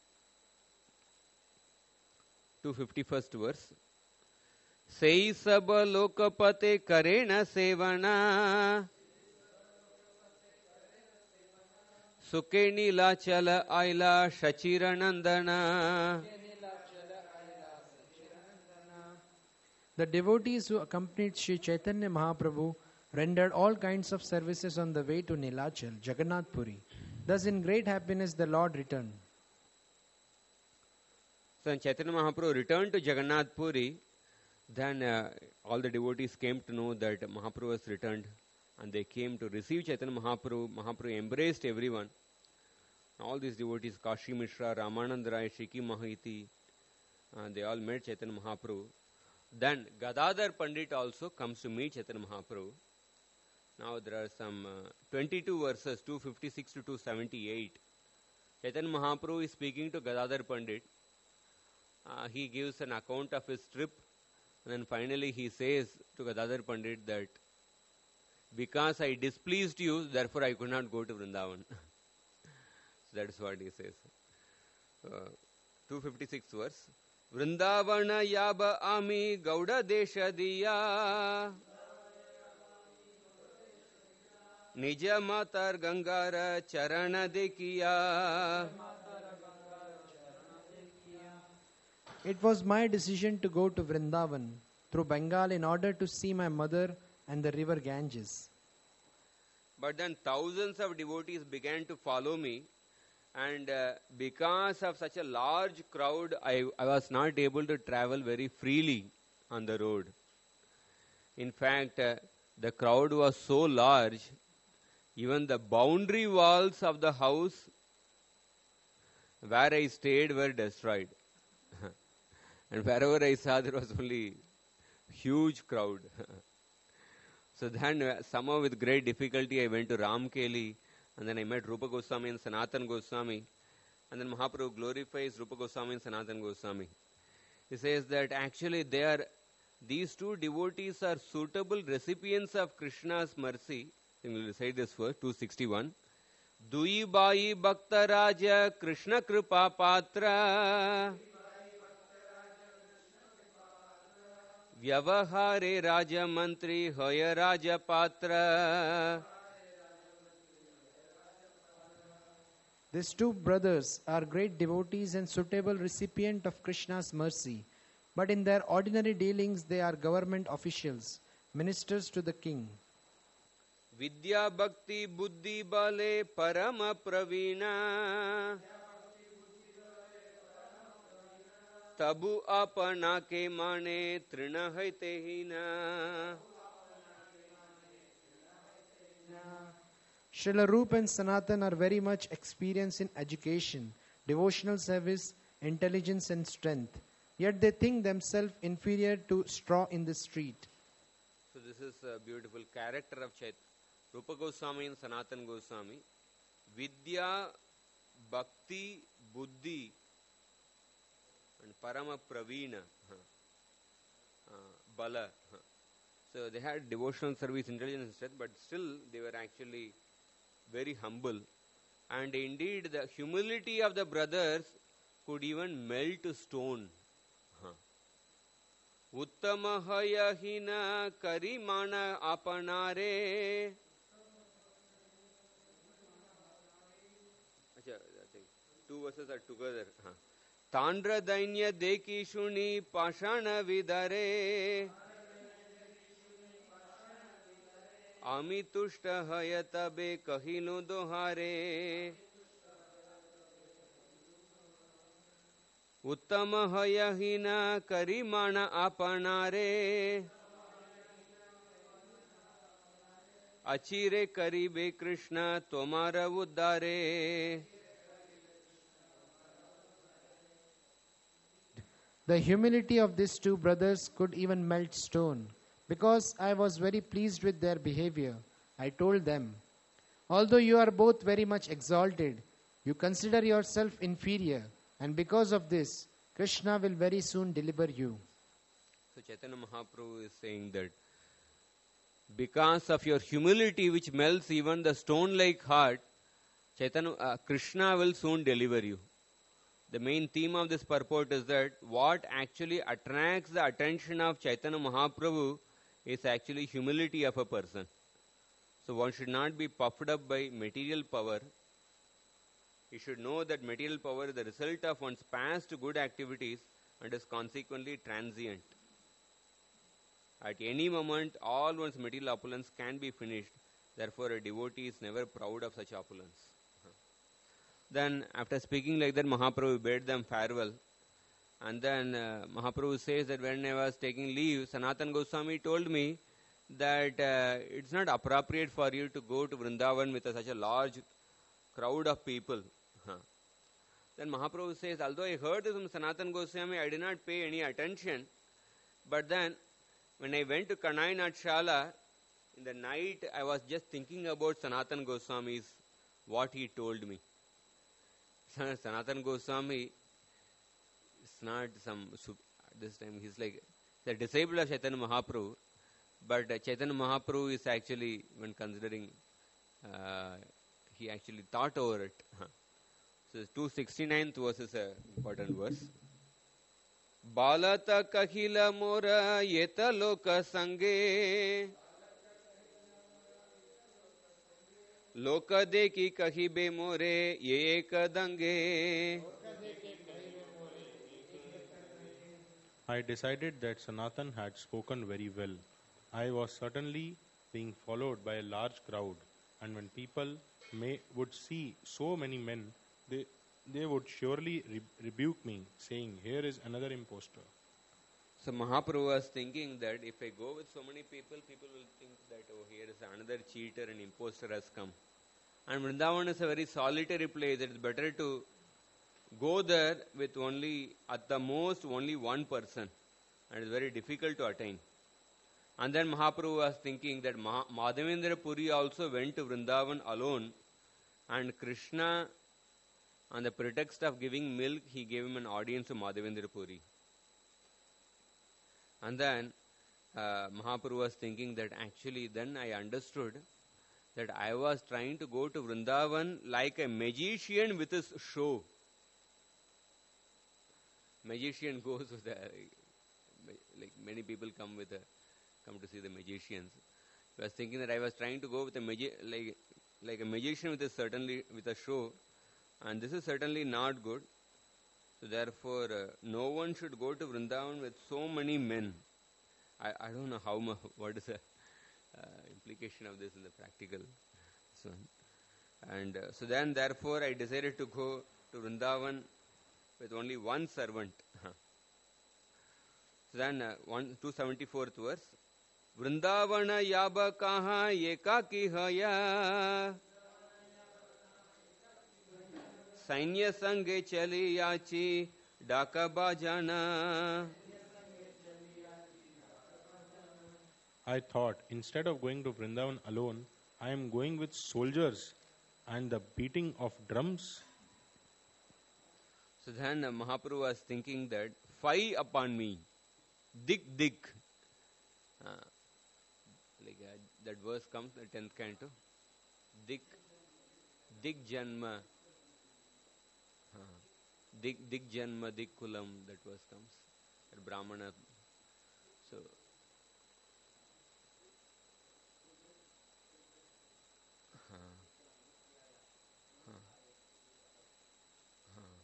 two hundred fifty-first verse. Sei sab lokapate karena sevana Suke nila chala aila shachiranandana.
The devotees who accompanied Sri Chaitanya Mahaprabhu rendered all kinds of services on the way to Nilachal, Jagannath Puri. Thus in great happiness the Lord returned.
So when Chaitanya Mahaprabhu returned to Jagannath Puri, then uh, all the devotees came to know that Mahaprabhu has returned, and they came to receive Chaitanya Mahaprabhu. Mahaprabhu embraced everyone. All these devotees, Kashi Mishra, Ramanand Rai, Shiki Mahiti, uh, they all met Chaitanya Mahaprabhu. Then Gadadhar Pandit also comes to meet Chaitanya Mahaprabhu. Now there are some uh, twenty-two verses, two fifty-six to two seventy-eight. Chaitanya Mahaprabhu is speaking to Gadadhar Pandit. Uh, he gives an account of his trip, and then finally he says to Gadadhar Pandit that because I displeased you, therefore I could not go to Vrindavan. So that is what he says. Uh, two fifty-six verse. Vrindavana yaba ami gauda desha diya Nija matar gangara charana dekiya.
It was my decision to go to Vrindavan through Bengal in order to see my mother and the river Ganges.
But then thousands of devotees began to follow me, and uh, because of such a large crowd, I, I was not able to travel very freely on the road. In fact, uh, the crowd was so large, even the boundary walls of the house where I stayed were destroyed. And wherever I saw, there was only huge crowd. So then, uh, somehow with great difficulty, I went to Ramkeli, and then I met Rupa Goswami and Sanatan Goswami. And then Mahaprabhu glorifies Rupa Goswami and Sanatana Goswami. He says that actually they are, these two devotees are suitable recipients of Krishna's mercy. I think we'll recite this verse, two sixty-one. Dui Bai Bhakta Raja Krishna Kripa Patra Vyavahare Raja Mantri Hoya Raja Patra.
These two brothers are great devotees and suitable recipient of Krishna's mercy, but in their ordinary dealings they are government officials, ministers to the king.
Vidya Bhakti Buddhi Bale Parama Pravina Tabu Apana Ke Mane Trina Haitehina.
Srila Rupa and Sanatan are very much experienced in education, devotional service, intelligence and strength. Yet they think themselves inferior to straw in the street.
So this is a beautiful character of Chaitanya. Rupa Goswami and Sanatana Goswami. Vidya, Bhakti, Buddhi and Parama Pravina. Huh. Uh, Bala. Huh. So they had devotional service, intelligence and strength, but still they were actually very humble. And indeed the humility of the brothers could even melt stone. Uttama hayahina karimana apanare. Achha, I think two verses are together. Tandra dainya deki shuni pashana vidare. Amitushta hayatabe kahinu dohare. Uttama hayahina karimana apanare. Achire karibe Krishna tomara uddare.
The humility of these two brothers could even melt stone. Because I was very pleased with their behavior, I told them, although you are both very much exalted, you consider yourself inferior, and because of this, Krishna will very soon deliver you.
So Chaitanya Mahaprabhu is saying that because of your humility which melts even the stone-like heart, Chaitanya, uh, Krishna will soon deliver you. The main theme of this purport is that what actually attracts the attention of Chaitanya Mahaprabhu is actually humility of a person. So one should not be puffed up by material power. He should know that material power is the result of one's past good activities and is consequently transient. At any moment, all one's material opulence can be finished. Therefore, a devotee is never proud of such opulence. Then, after speaking like that, Mahaprabhu bade them farewell. And then uh, Mahaprabhu says that when I was taking leave, Sanatana Goswami told me that uh, it's not appropriate for you to go to Vrindavan with a, such a large crowd of people. Huh. Then Mahaprabhu says, although I heard this from Sanatana Goswami, I did not pay any attention. But then, when I went to Kanai Natshala, in the night, I was just thinking about Sanatana Goswami's, what he told me. Sanatana Goswami is not some, this time he's like the disciple of Chaitanya Mahaprabhu, but uh, Chaitanya Mahaprabhu is actually, when considering, uh, he actually thought over it. Huh. So two sixty-ninth verse is an important verse. Balata kahila mora yeta loka sange Loka deki kahibe more ye kadange.
I decided that Sanatan had spoken very well. I was certainly being followed by a large crowd, and when people may would see so many men, they they would surely re- rebuke me, saying, "Here is another impostor."
So Mahaprabhu was thinking that if I go with so many people, people will think that, oh, here is another cheater and impostor has come. And Vrindavan is a very solitary place. It is better to go there with only, at the most, only one person. And it is very difficult to attain. And then Mahaprabhu was thinking that Mah- Madhavendra Puri also went to Vrindavan alone. And Krishna on the pretext of giving milk, he gave him an audience to Madhavendra Puri. And then uh, Mahaprabhu was thinking that actually then I understood that I was trying to go to Vrindavan like a magician with his show. Magician goes with a, like many people come with a, come to see the magicians. I was thinking that I was trying to go with a magi- like like a magician with a certainly with a show, and this is certainly not good. So therefore, uh, no one should go to Vrindavan with so many men. I, I don't know how much, what is the uh, implication of this in the practical. So, and uh, so then therefore I decided to go to Vrindavan with only one servant. So then uh, one, two seventy-fourth verse. Vrindavana yaba kaha ekaki haya Sainya sange chali yachi daka bajana.
I thought, instead of going to Vrindavan alone, I am going with soldiers and the beating of drums.
So then uh, Mahaprabhu was thinking that, fie upon me, dik dik. Uh, like uh, that verse comes in the tenth canto. Dik, dik janma. Uh, dik, dik janma, dik kulam, that verse comes. That Brahmana. So, uh, uh, uh.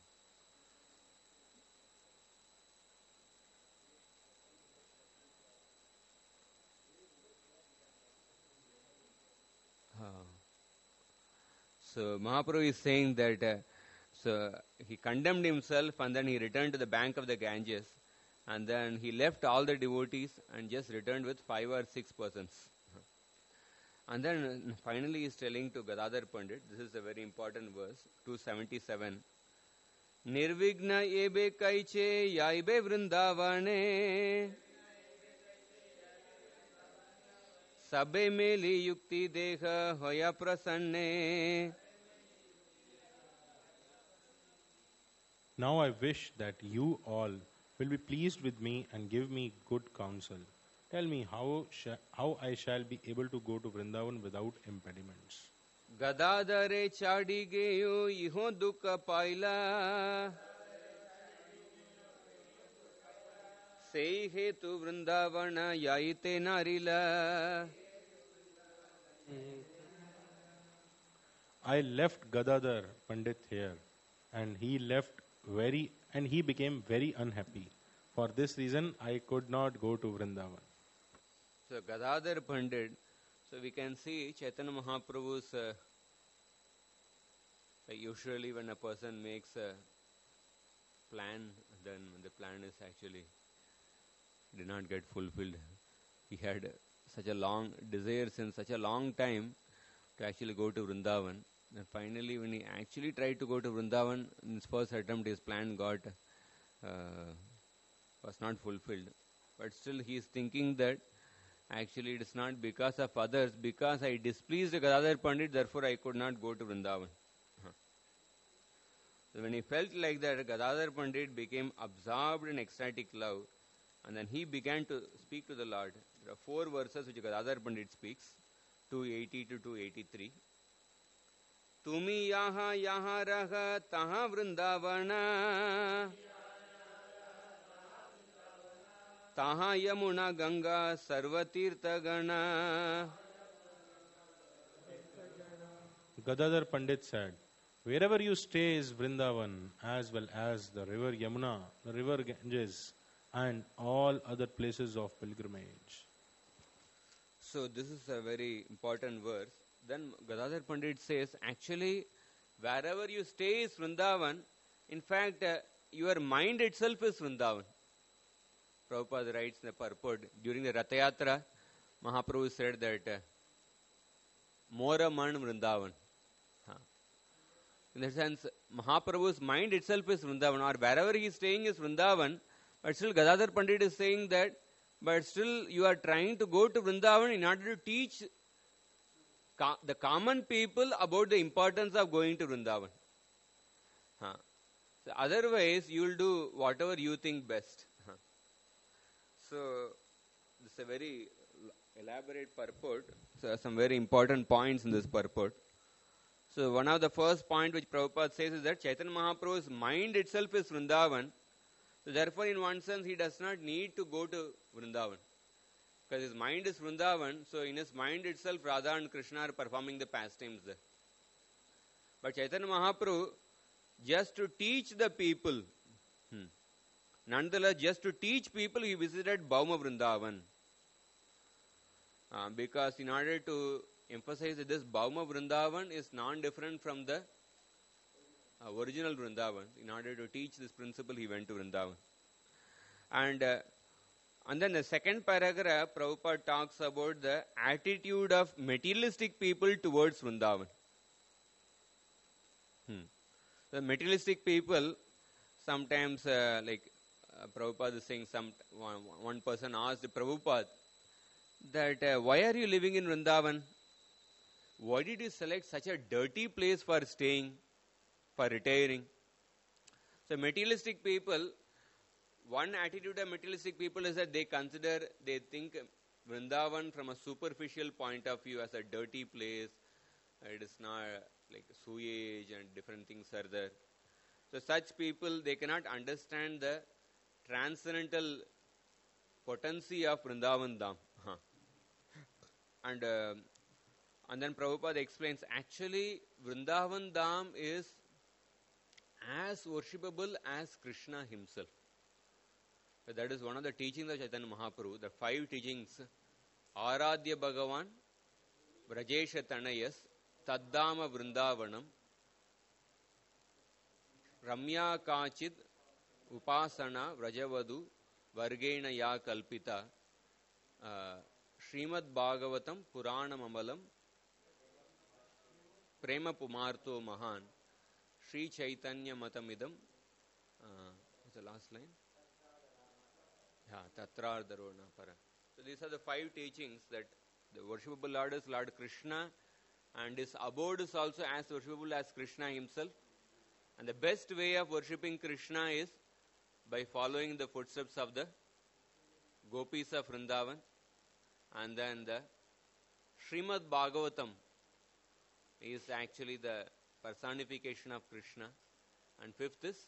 Uh, so Mahaprabhu is saying that uh, so he condemned himself and then he returned to the bank of the Ganges and then he left all the devotees and just returned with five or six persons. And then uh, finally he is telling to Gadadhar Pandit, this is a very important verse, two seventy-seven. Nirvigna ebe kaiche yaibe vrindavane Sabe meli yukti deha hoya prasanne.
Now I wish that you all will be pleased with me and give me good counsel. Tell me how sh- how I shall be able to go to Vrindavan without impediments.
Gadadare chadi geyo iho dukha paila. Sei hetu Vrindavana yaite narila.
I left Gadadhar Pandit here, and he left very and he became very unhappy. For this reason, I could not go to Vrindavan.
So Gadadhar Pandit, so we can see Chaitanya Mahaprabhu's, uh, like usually when a person makes a plan, then the plan is actually did not get fulfilled. He had such a long desire since such a long time to actually go to Vrindavan. And finally, when he actually tried to go to Vrindavan, in his first attempt, his plan got uh, was not fulfilled. But still, he is thinking that actually it is not because of others, because I displeased Gadadhar Pandit, therefore I could not go to Vrindavan. Huh. So when he felt like that, Gadadhar Pandit became absorbed in ecstatic love, and then he began to speak to the Lord. There are four verses which Gadadhar Pandit speaks, two eighty to two eighty-three. Tumi yaha yaha raha taha vrindavana taha yamuna ganga sarvatirtha gana.
Gadadhar Pandit said, wherever you stay is Vrindavan, as well as the river Yamuna, the river Ganges, and all other places of pilgrimage.
So this is a very important verse. Then Gadadhar Pandit says, actually, wherever you stay is Vrindavan. In fact, uh, your mind itself is Vrindavan. Prabhupada writes in the purport, during the Ratha Yatra, Mahaprabhu said that, uh, Mora man Vrindavan. Huh. In the sense, Mahaprabhu's mind itself is Vrindavan, or wherever he is staying is Vrindavan, but still Gadadhar Pandit is saying that, but still you are trying to go to Vrindavan in order to teach the common people about the importance of going to Vrindavan. Huh. So otherwise, you will do whatever you think best. Huh. So this is a very elaborate purport. So some very important points in this purport. So one of the first point which Prabhupada says is that Chaitanya Mahaprabhu's mind itself is Vrindavan. So therefore, in one sense, he does not need to go to Vrindavan. Because his mind is Vrindavan, so in his mind itself, Radha and Krishna are performing the pastimes there. But Chaitanya Mahaprabhu, just to teach the people, hmm, nonetheless, just to teach people, he visited Bhauma Vrindavan. Uh, because in order to emphasize that this Bhauma Vrindavan is non-different from the uh, original Vrindavan, in order to teach this principle, he went to Vrindavan. And uh, and then the second paragraph, Prabhupada talks about the attitude of materialistic people towards Vrindavan. Hmm. The materialistic people, sometimes uh, like uh, Prabhupada is saying, some one, one person asked Prabhupada that uh, why are you living in Vrindavan? Why did you select such a dirty place for staying, for retiring? So materialistic people, one attitude of materialistic people is that they consider, they think Vrindavan from a superficial point of view as a dirty place. It is not like sewage and different things are there. So such people, they cannot understand the transcendental potency of Vrindavan Dham. Huh. And, uh, and then Prabhupada explains, actually Vrindavan Dham is as worshipable as Krishna himself. So that is one of the teachings of Chaitanya Mahaprabhu, the five teachings. Aradhya Bhagavan, Vrajesha Tanayas, Taddama Vrindavanam, Ramya Kachid, Upasana, Vrajavadu, Vargena Ya Kalpita, uh, Srimad Bhagavatam, Puranam Amalam, Prema Pumarto Mahan, Sri Chaitanya Matamidam, uh, what's the last line? Yeah, Tatrar Darona Para. So these are the five teachings that the worshipable Lord is Lord Krishna, and his abode is also as worshipable as Krishna himself. And the best way of worshipping Krishna is by following the footsteps of the gopis of Vrindavan. And then the Srimad Bhagavatam is actually the personification of Krishna. And fifth is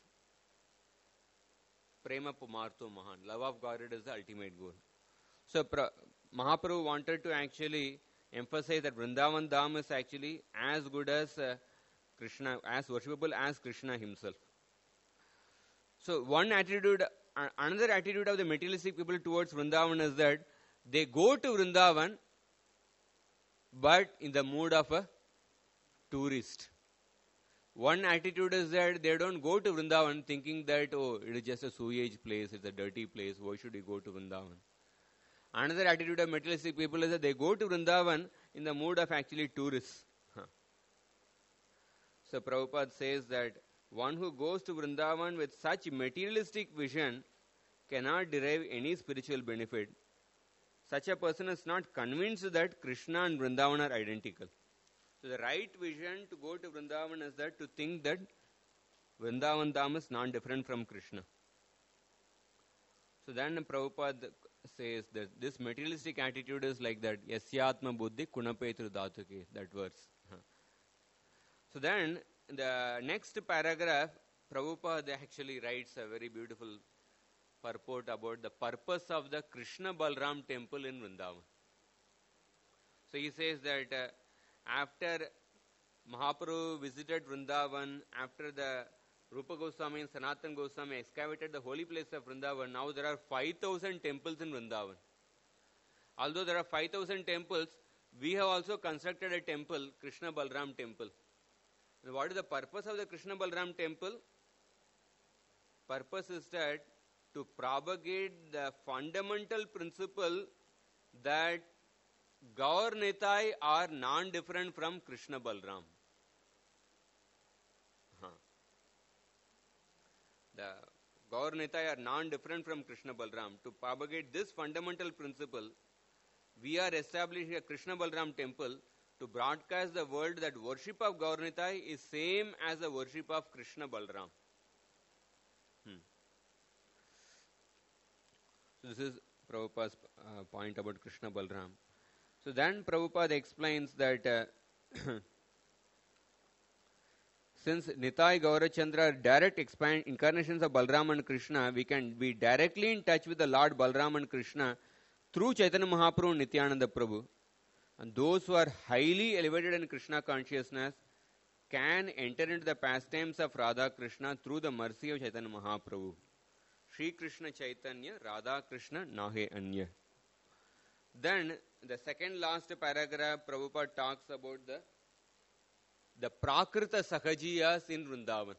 Prema Pumarto Mahan. Love of God is the ultimate goal. So pra- Mahaprabhu wanted to actually emphasize that Vrindavan Dham is actually as good as uh, Krishna, as worshipable as Krishna himself. So one attitude, uh, another attitude of the materialistic people towards Vrindavan is that they go to Vrindavan but in the mood of a tourist. One attitude is that they don't go to Vrindavan thinking that, oh, it is just a sewage place, it's a dirty place, why should we go to Vrindavan? Another attitude of materialistic people is that they go to Vrindavan in the mood of actually tourists. Huh. So Prabhupada says that one who goes to Vrindavan with such materialistic vision cannot derive any spiritual benefit. Such a person is not convinced that Krishna and Vrindavan are identical. So the right vision to go to Vrindavan is that to think that Vrindavan Dham is non-different from Krishna. So then Prabhupada says that this materialistic attitude is like that, Yasyatma Buddhi Kunapetru Dhatuke, that verse. Huh. So then the next paragraph, Prabhupada actually writes a very beautiful purport about the purpose of the Krishna Balram temple in Vrindavan. So he says that uh, after Mahaprabhu visited Vrindavan, after the Rupa Goswami and Sanatana Goswami excavated the holy place of Vrindavan, now there are five thousand temples in Vrindavan. Although there are five thousand temples, we have also constructed a temple, Krishna Balram temple. And what is the purpose of the Krishna Balram temple? Purpose is that to propagate the fundamental principle that Gaur Nitai are non-different from Krishna Balram. Huh. The Gaur Nitai are non-different from Krishna Balram. To propagate this fundamental principle, we are establishing a Krishna Balram temple to broadcast the world that worship of Gauranitai is same as the worship of Krishna Balram. Hmm. So this is Prabhupada's uh, point about Krishna Balram. So then Prabhupada explains that uh, since Nitai Gaurachandra are direct expand incarnations of Balram and Krishna, we can be directly in touch with the Lord Balram and Krishna through Chaitanya Mahaprabhu and Nityananda Prabhu. And those who are highly elevated in Krishna consciousness can enter into the pastimes of Radha Krishna through the mercy of Chaitanya Mahaprabhu. Shri Krishna Chaitanya, Radha Krishna, Nahe Anya. Then, the second last paragraph, Prabhupada talks about the, the Prakrita Sahajiyas in Vrindavan.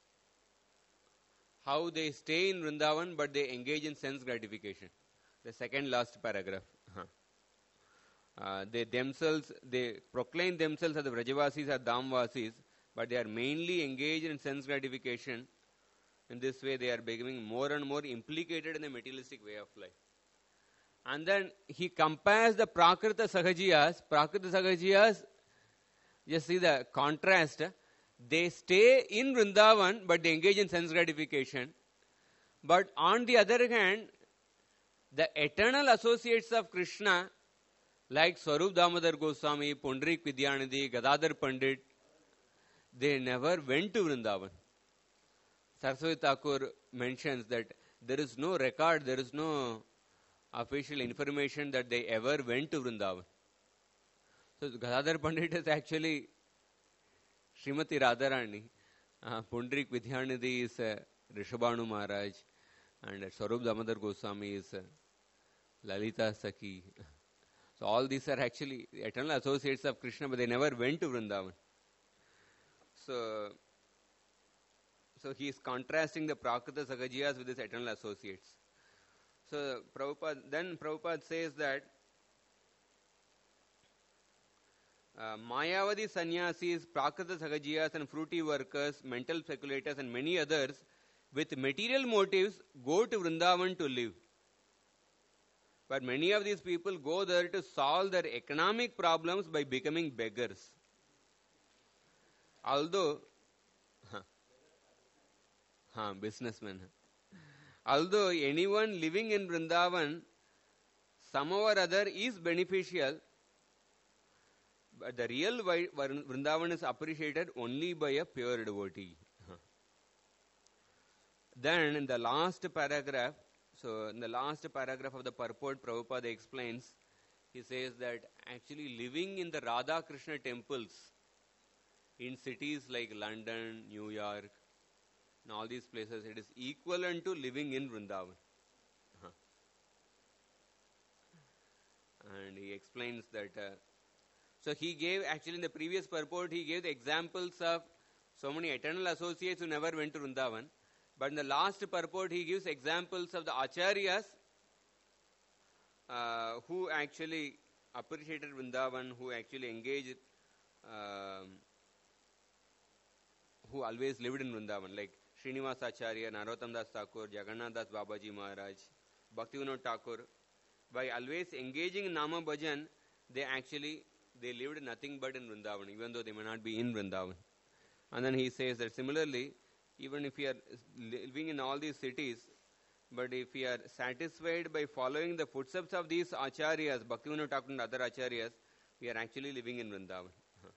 How they stay in Vrindavan but they engage in sense gratification. The second last paragraph. Huh. Uh, they themselves, they proclaim themselves as the Vrajavasis or Dhamvasis, but they are mainly engaged in sense gratification. In this way, they are becoming more and more implicated in the materialistic way of life. And then he compares the Prakrita Sahajiyas. Prakrita Sahajiyas, just see the contrast. They stay in Vrindavan, but they engage in sense gratification. But on the other hand, the eternal associates of Krishna, like Swarup Damodar Goswami, Pundarik Vidyanidhi, Gadadhar Pandit, they never went to Vrindavan. Saraswati Thakur mentions that there is no record, there is no official information that they ever went to Vrindavan. So Gadadhar Pandit is actually Srimati Radharani. Uh, Pundarik Vidyanidhi is uh, Rishabhanu Maharaj. And uh, Swarup Damodar Goswami is uh, Lalita Sakhi. So all these are actually eternal associates of Krishna, but they never went to Vrindavan. So, so he is contrasting the Prakrita Sahajiyas with his eternal associates. So Prabhupada, then Prabhupada says that uh, Mayavadi sannyasis, Prakrita Sahajiyas and fruity workers, mental speculators and many others with material motives go to Vrindavan to live. But many of these people go there to solve their economic problems by becoming beggars. Although, huh, huh, businessmen. Although anyone living in Vrindavan, somehow or other is beneficial, but the real Vrindavan is appreciated only by a pure devotee. Huh. Then in the last paragraph, so in the last paragraph of the purport, Prabhupada explains, he says that actually living in the Radha Krishna temples in cities like London, New York, and all these places, it is equivalent to living in Vrindavan. Uh-huh. And he explains that, uh, so he gave, actually in the previous purport, he gave the examples of so many eternal associates who never went to Vrindavan. But in the last purport, he gives examples of the acharyas uh, who actually appreciated Vrindavan, who actually engaged, um, who always lived in Vrindavan, like Srinivas Acharya, Narottam Das Thakur, Jagannath Das Babaji Maharaj, Bhaktivinoda Thakur. By always engaging in Nama Bhajan, they actually, they lived nothing but in Vrindavan, even though they may not be in Vrindavan. And then he says that similarly, even if we are living in all these cities, but if we are satisfied by following the footsteps of these acharyas, Bhaktivinoda Thakur and other acharyas, we are actually living in Vrindavan.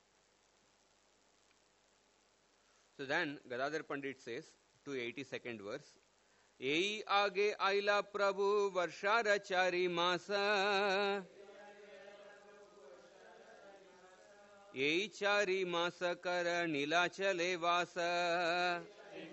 So then, Gadadhar Pandit says, two eighty-second verse, Ei age aila Prabhu varshara chari masa Ei chari masa kara nilachale vasa.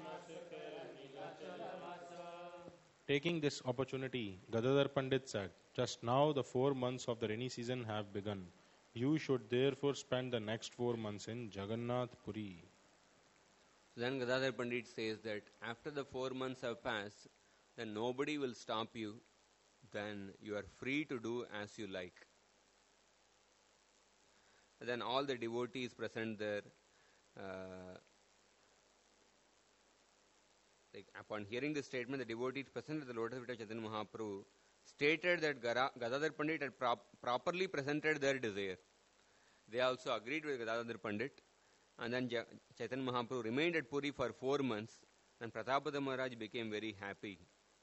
Taking this opportunity, Gadadhar Pandit said, just now the four months of the rainy season have begun. You should therefore spend the next four months in Jagannath Puri.
So then Gadadhar Pandit says that after the four months have passed, then nobody will stop you. Then you are free to do as you like. And then all the devotees present there, uh, like upon hearing this statement, the devotees present at the lotus feet of Chaitanya Mahaprabhu stated that Gara, Gadadhar Pandit had prop, properly presented their desire. They also agreed with Gadadhar Pandit. And then Ja- Chaitanya Mahaprabhu remained at Puri for four months. And Pratapada Maharaj became very happy.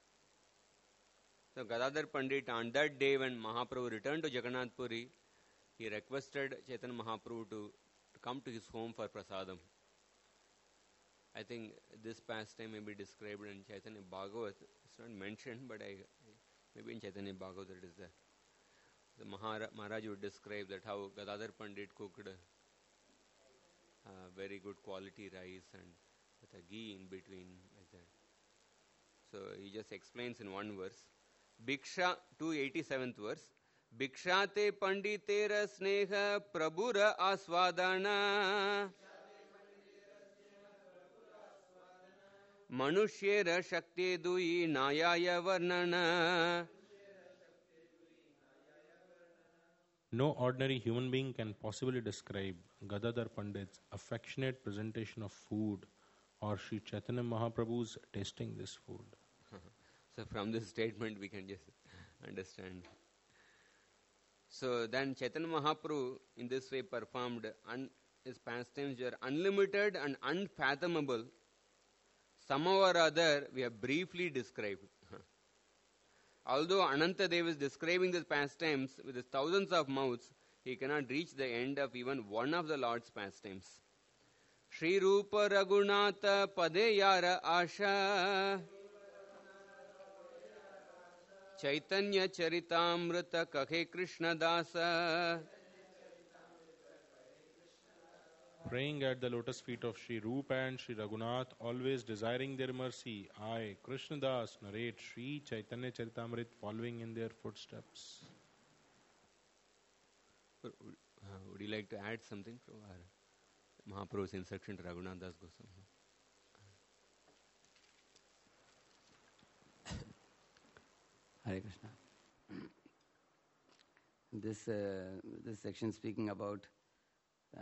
So Gadadhar Pandit, on that day when Mahaprabhu returned to Jagannath Puri, he requested Chaitanya Mahaprabhu to, to come to his home for prasadam. I think this pastime may be described in Chaitanya Bhagavat. It's not mentioned, but I, maybe in Chaitanya Bhagavat it is there. The Mahara, Maharaj would describe that how Gadadhar Pandit cooked uh, very good quality rice and with a ghee in between, like that. So he just explains in one verse. Bhiksha, two eighty-seventh verse. Bhikshate panditera sneha prabhura aswadana manushyera shakti dui nayaya varnana.
No ordinary human being can possibly describe Gadadhar Pandit's affectionate presentation of food or Sri Chaitanya Mahaprabhu's tasting this food.
So from this statement we can just understand. So then Chaitanya Mahaprabhu in this way performed, un- his pastimes were unlimited and unfathomable. Somehow or other we have briefly described. Although Anantadev is describing these pastimes with his thousands of mouths, he cannot reach the end of even one of the Lord's pastimes. Shri Rupa Raghunatha Pade Yara Asha Chaitanya Charitamrita Kakhe Krishna Dasa.
Praying at the lotus feet of Sri Rupa and Sri Raghunath, always desiring their mercy, I, Krishna Das, narrate Sri Chaitanya Charitamrit following in their footsteps.
Uh, would you like to add something from our Mahaprabhu's instruction to Raghunath Das Goswami?
Hare Krishna. This uh, this section speaking about uh,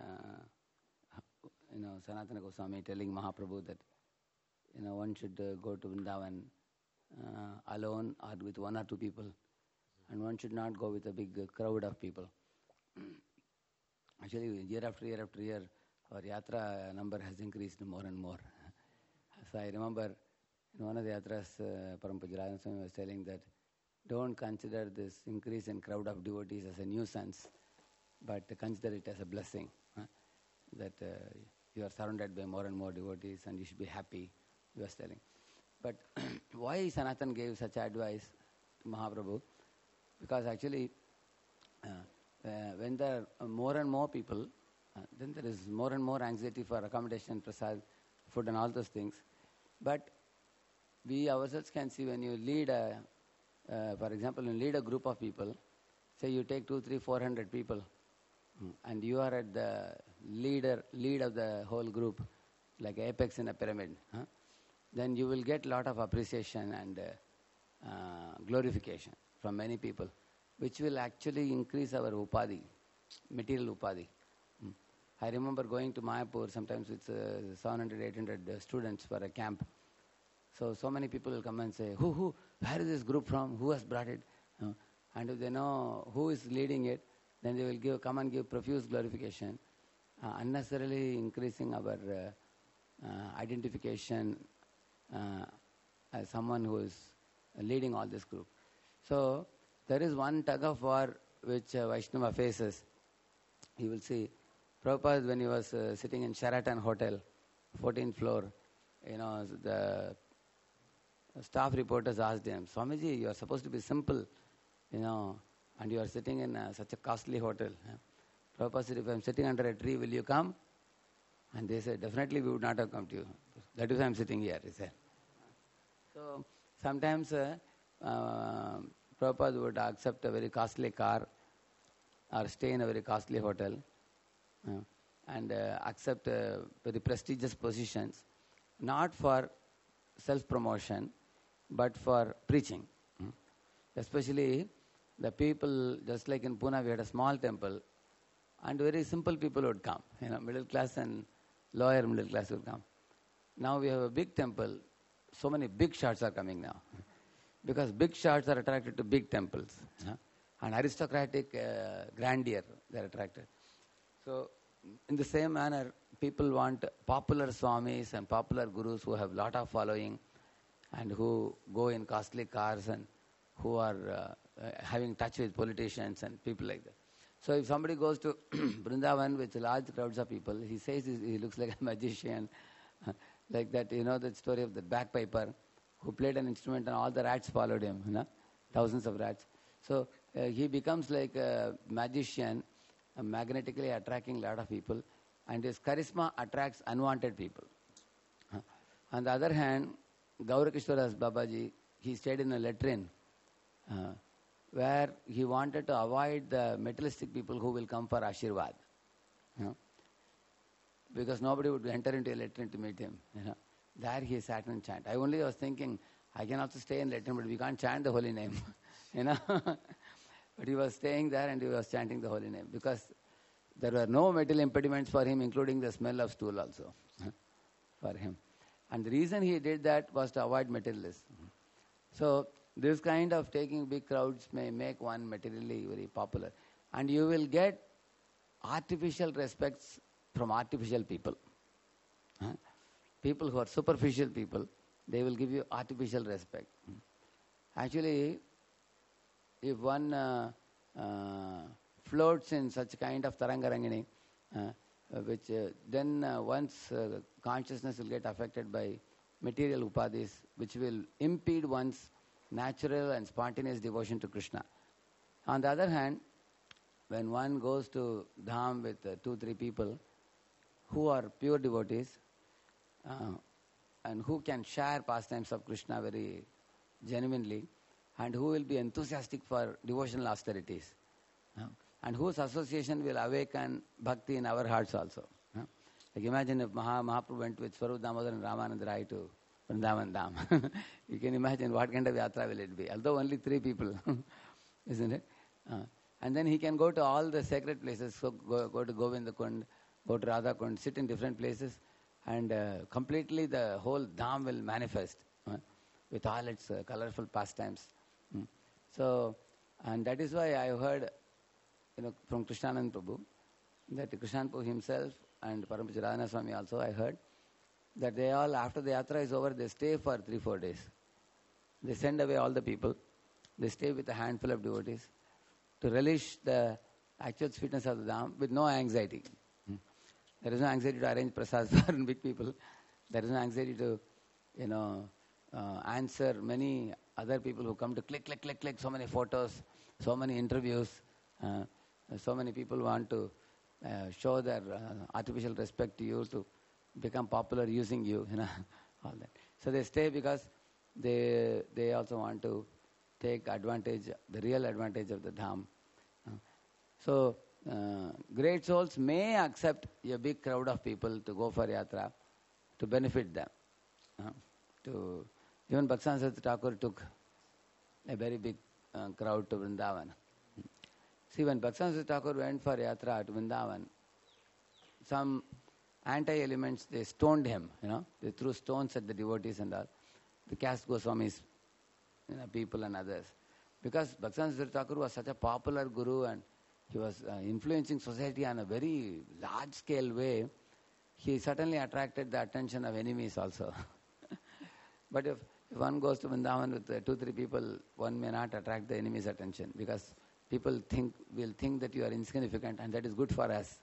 you know Sanatana Goswami telling Mahaprabhu that you know one should uh, go to Vrindavan uh, alone or with one or two people, and one should not go with a big uh, crowd of people. Actually, year after year after year, our yatra number has increased more and more. So I remember in one of the yatras, uh, Param Pujya Radha Swami was telling that don't consider this increase in crowd of devotees as a nuisance, but consider it as a blessing. Huh? That uh, you are surrounded by more and more devotees and you should be happy, he was telling. But why Sanatan gave such advice to Mahaprabhu? Because actually, uh, uh, when there are more and more people, uh, then there is more and more anxiety for accommodation, prasad, food and all those things. But we ourselves can see when you lead a Uh, for example, you lead a group of people, say you take two, three, four hundred people, and you are at the leader, lead of the whole group, like apex in a pyramid, huh? Then you will get a lot of appreciation and uh, uh, glorification from many people, which will actually increase our upadhi, material upadhi. Hmm. I remember going to Mayapur sometimes with uh, seven hundred, eight hundred uh, students for a camp. So, so many people will come and say, who, who, where is this group from? Who has brought it? Uh, and if they know who is leading it, then they will give, come and give profuse glorification, uh, unnecessarily increasing our uh, uh, identification uh, as someone who is leading all this group. So, there is one tug of war which uh, Vaishnava faces. You will see, Prabhupada, when he was uh, sitting in Sheraton Hotel, fourteenth floor, you know, the staff reporters asked him, Swamiji, you are supposed to be simple, you know, and you are sitting in uh, such a costly hotel. Yeah. Prabhupada said, if I am sitting under a tree, will you come? And they said, definitely we would not have come to you. That is why I am sitting here, he said. So, sometimes uh, uh, Prabhupada would accept a very costly car or stay in a very costly hotel uh, and uh, accept uh, very prestigious positions, not for self-promotion, but for preaching. Hmm. Especially the people, just like in Pune, we had a small temple, and very simple people would come. You know, middle class and lower middle class would come. Now we have a big temple. So many big shots are coming now, because big shots are attracted to big temples, you know, and aristocratic uh, grandeur they are attracted. So, in the same manner, people want popular swamis and popular gurus who have lot of following and who go in costly cars and who are uh, uh, having touch with politicians and people like that. So if somebody goes to Vrindavan with large crowds of people, he says he he looks like a magician, like that, you know, the story of the bagpiper who played an instrument and all the rats followed him, you know, thousands of rats. So uh, he becomes like a magician, uh, magnetically attracting a lot of people, and his charisma attracts unwanted people. Uh, On the other hand, Gaurakishwara's Babaji, he stayed in a latrine uh, where he wanted to avoid the materialistic people who will come for Ashirvad. You know, because nobody would enter into a latrine to meet him. You know. There he sat and chant. I only was thinking, I can also stay in latrine, but we can't chant the holy name. you know. But he was staying there and he was chanting the holy name because there were no material impediments for him, including the smell of stool also for him. And the reason he did that was to avoid materialism. So this kind of taking big crowds may make one materially very popular. And you will get artificial respects from artificial people. Huh? People who are superficial people, they will give you artificial respect. Actually, if one uh, uh, floats in such kind of Tarangarangini, uh, Uh, which uh, then uh, once uh, consciousness will get affected by material upadhis, which will impede one's natural and spontaneous devotion to Krishna. On the other hand, when one goes to Dham with uh, two, three people who are pure devotees uh, and who can share pastimes of Krishna very genuinely and who will be enthusiastic for devotional austerities, uh, and whose association will awaken bhakti in our hearts also. Huh? Like imagine if Maha, Mahaprabhu went with Swarup Damodar and Ramananda Rai to Vrindavan Dham. You can imagine what kind of yatra will it be, although only three people, isn't it? Uh, and then he can go to all the sacred places, so go, go to Govinda Kund, go to Radha Kund, sit in different places, and uh, completely the whole Dham will manifest uh, with all its uh, colorful pastimes. Mm. So, and that is why I heard, you know, from Krishnanand Prabhu, that Krishnanand Prabhu himself and Paramahansa Radhanath Swami also, I heard, that they all, after the yatra is over, they stay for three, four days. They send away all the people. They stay with a handful of devotees to relish the actual sweetness of the Dham with no anxiety. Hmm. There is no anxiety to arrange prasads for big people. There is no anxiety to, you know, uh, answer many other people who come to click, click, click, click, so many photos, so many interviews. Uh, So many people want to uh, show their uh, artificial respect to you, to become popular using you, you know, all that. So they stay because they they also want to take advantage, the real advantage of the Dham. Uh, so uh, great souls may accept a big crowd of people to go for yatra to benefit them. Uh, to even Bhaktivedanta Thakur took a very big uh, crowd to Vrindavan. See, when Bhaktivedanta Thakur went for yatra to Vrindavan, some anti-elements, they stoned him, you know. They threw stones at the devotees and all. The caste Goswamis, you know, people and others. Because Bhaktivedanta Thakur was such a popular guru and he was uh, influencing society on a very large-scale way, he certainly attracted the attention of enemies also. But if, if one goes to Vrindavan with uh, two, three people, one may not attract the enemy's attention because people think will think that you are insignificant, and that is good for us.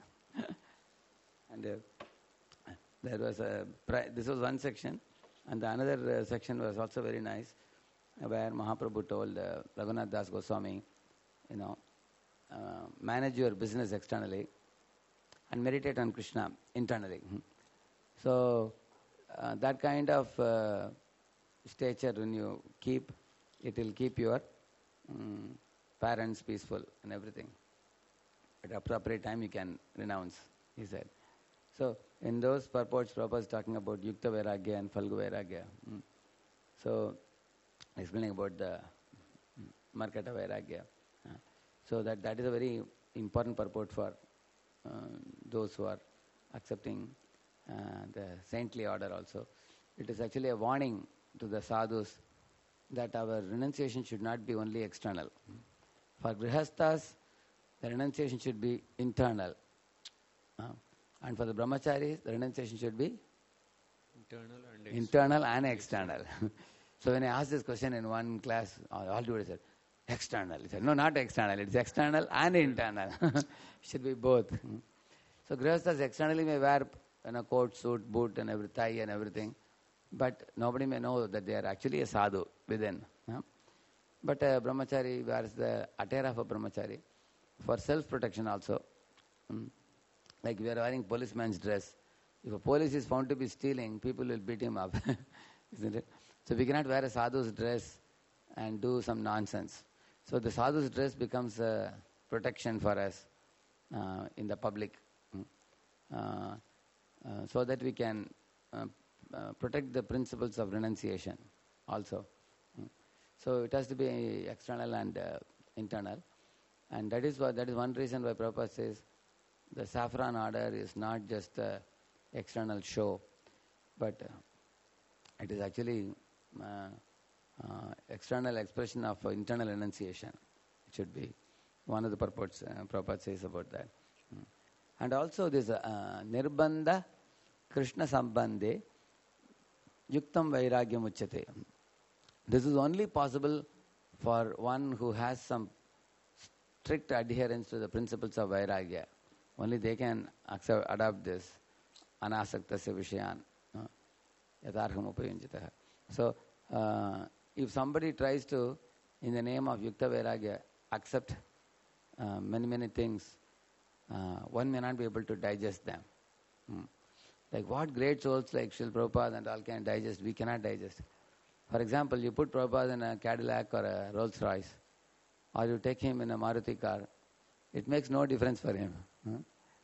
And uh, there was a pri- this was one section, and the another uh, section was also very nice, uh, where Mahaprabhu told uh, Raghunath Das Goswami, you know, uh, manage your business externally and meditate on Krishna internally. So uh, that kind of uh, stature when you keep, it will keep your um, parents peaceful and everything. At appropriate time you can renounce, he said. So in those purports, Prabhupada is talking about Yukta Vairagya and Falgu Vairagya. Mm. So explaining about the mm, Markata Vairagya. Uh, so that, that is a very important purport for uh, those who are accepting uh, the saintly order also. It is actually a warning to the sadhus that our renunciation should not be only external. For grihasthas, the renunciation should be internal. Uh, and for the brahmacharis, the renunciation should be
Internal and
internal and external. So when I asked this question in one class, all all students said, external. He said, no, not external. It's external and internal. Should be both. So grihasthas externally may wear you know, coat, suit, boot and every tie and everything. But nobody may know that they are actually a sadhu within. Huh? But a brahmachari wears the attire of a brahmachari for self-protection also. Hmm. Like we are wearing policeman's dress. If a police is found to be stealing, people will beat him up. Isn't it? So we cannot wear a sadhu's dress and do some nonsense. So the sadhu's dress becomes a protection for us uh, in the public. Hmm. Uh, uh, so that we can uh, uh, protect the principles of renunciation also. Hmm. So it has to be external and uh, internal. And that is why that is one reason why Prabhupada says the saffron order is not just an external show, but uh, it is actually uh, uh, external expression of uh, internal renunciation. It should be one of the purports uh, Prabhupada says about that. Mm. And also this uh, nirbandha krishna sambandhe yuktam vairagyam uchyate. This is only possible for one who has some strict adherence to the principles of vairagya. Only they can accept, adopt this anasaktasya vishayan yatarham upayunjitah. So uh, if somebody tries to, in the name of yukta vairagya, accept uh, many many things, uh, one may not be able to digest them. Hmm. Like what great souls like Srila Prabhupada and all can digest, we cannot digest. For example, you put Prabhupada in a Cadillac or a Rolls Royce, or you take him in a Maruti car, it makes no difference for him. Huh?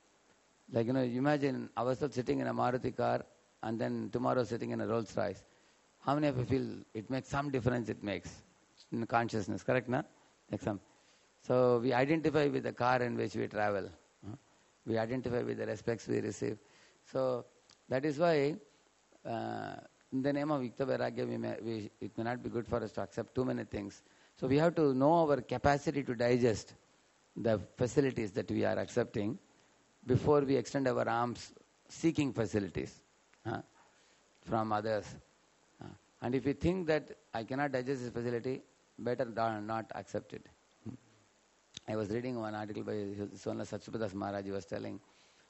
Like, you know, imagine ourselves sitting in a Maruti car and then tomorrow sitting in a Rolls Royce. How many of you feel it makes some difference it makes in consciousness, correct, na? Like some. So we identify with the car in which we travel. Huh? We identify with the respects we receive. So that is why uh, in the name of Yukta Vairagya, we may, we, it may not be good for us to accept too many things. So we have to know our capacity to digest the facilities that we are accepting before we extend our arms seeking facilities uh, from others. Uh, and if we think that I cannot digest this facility, better not accept it. Hmm. I was reading one article by Sonla Satsupadas Maharaj. He was telling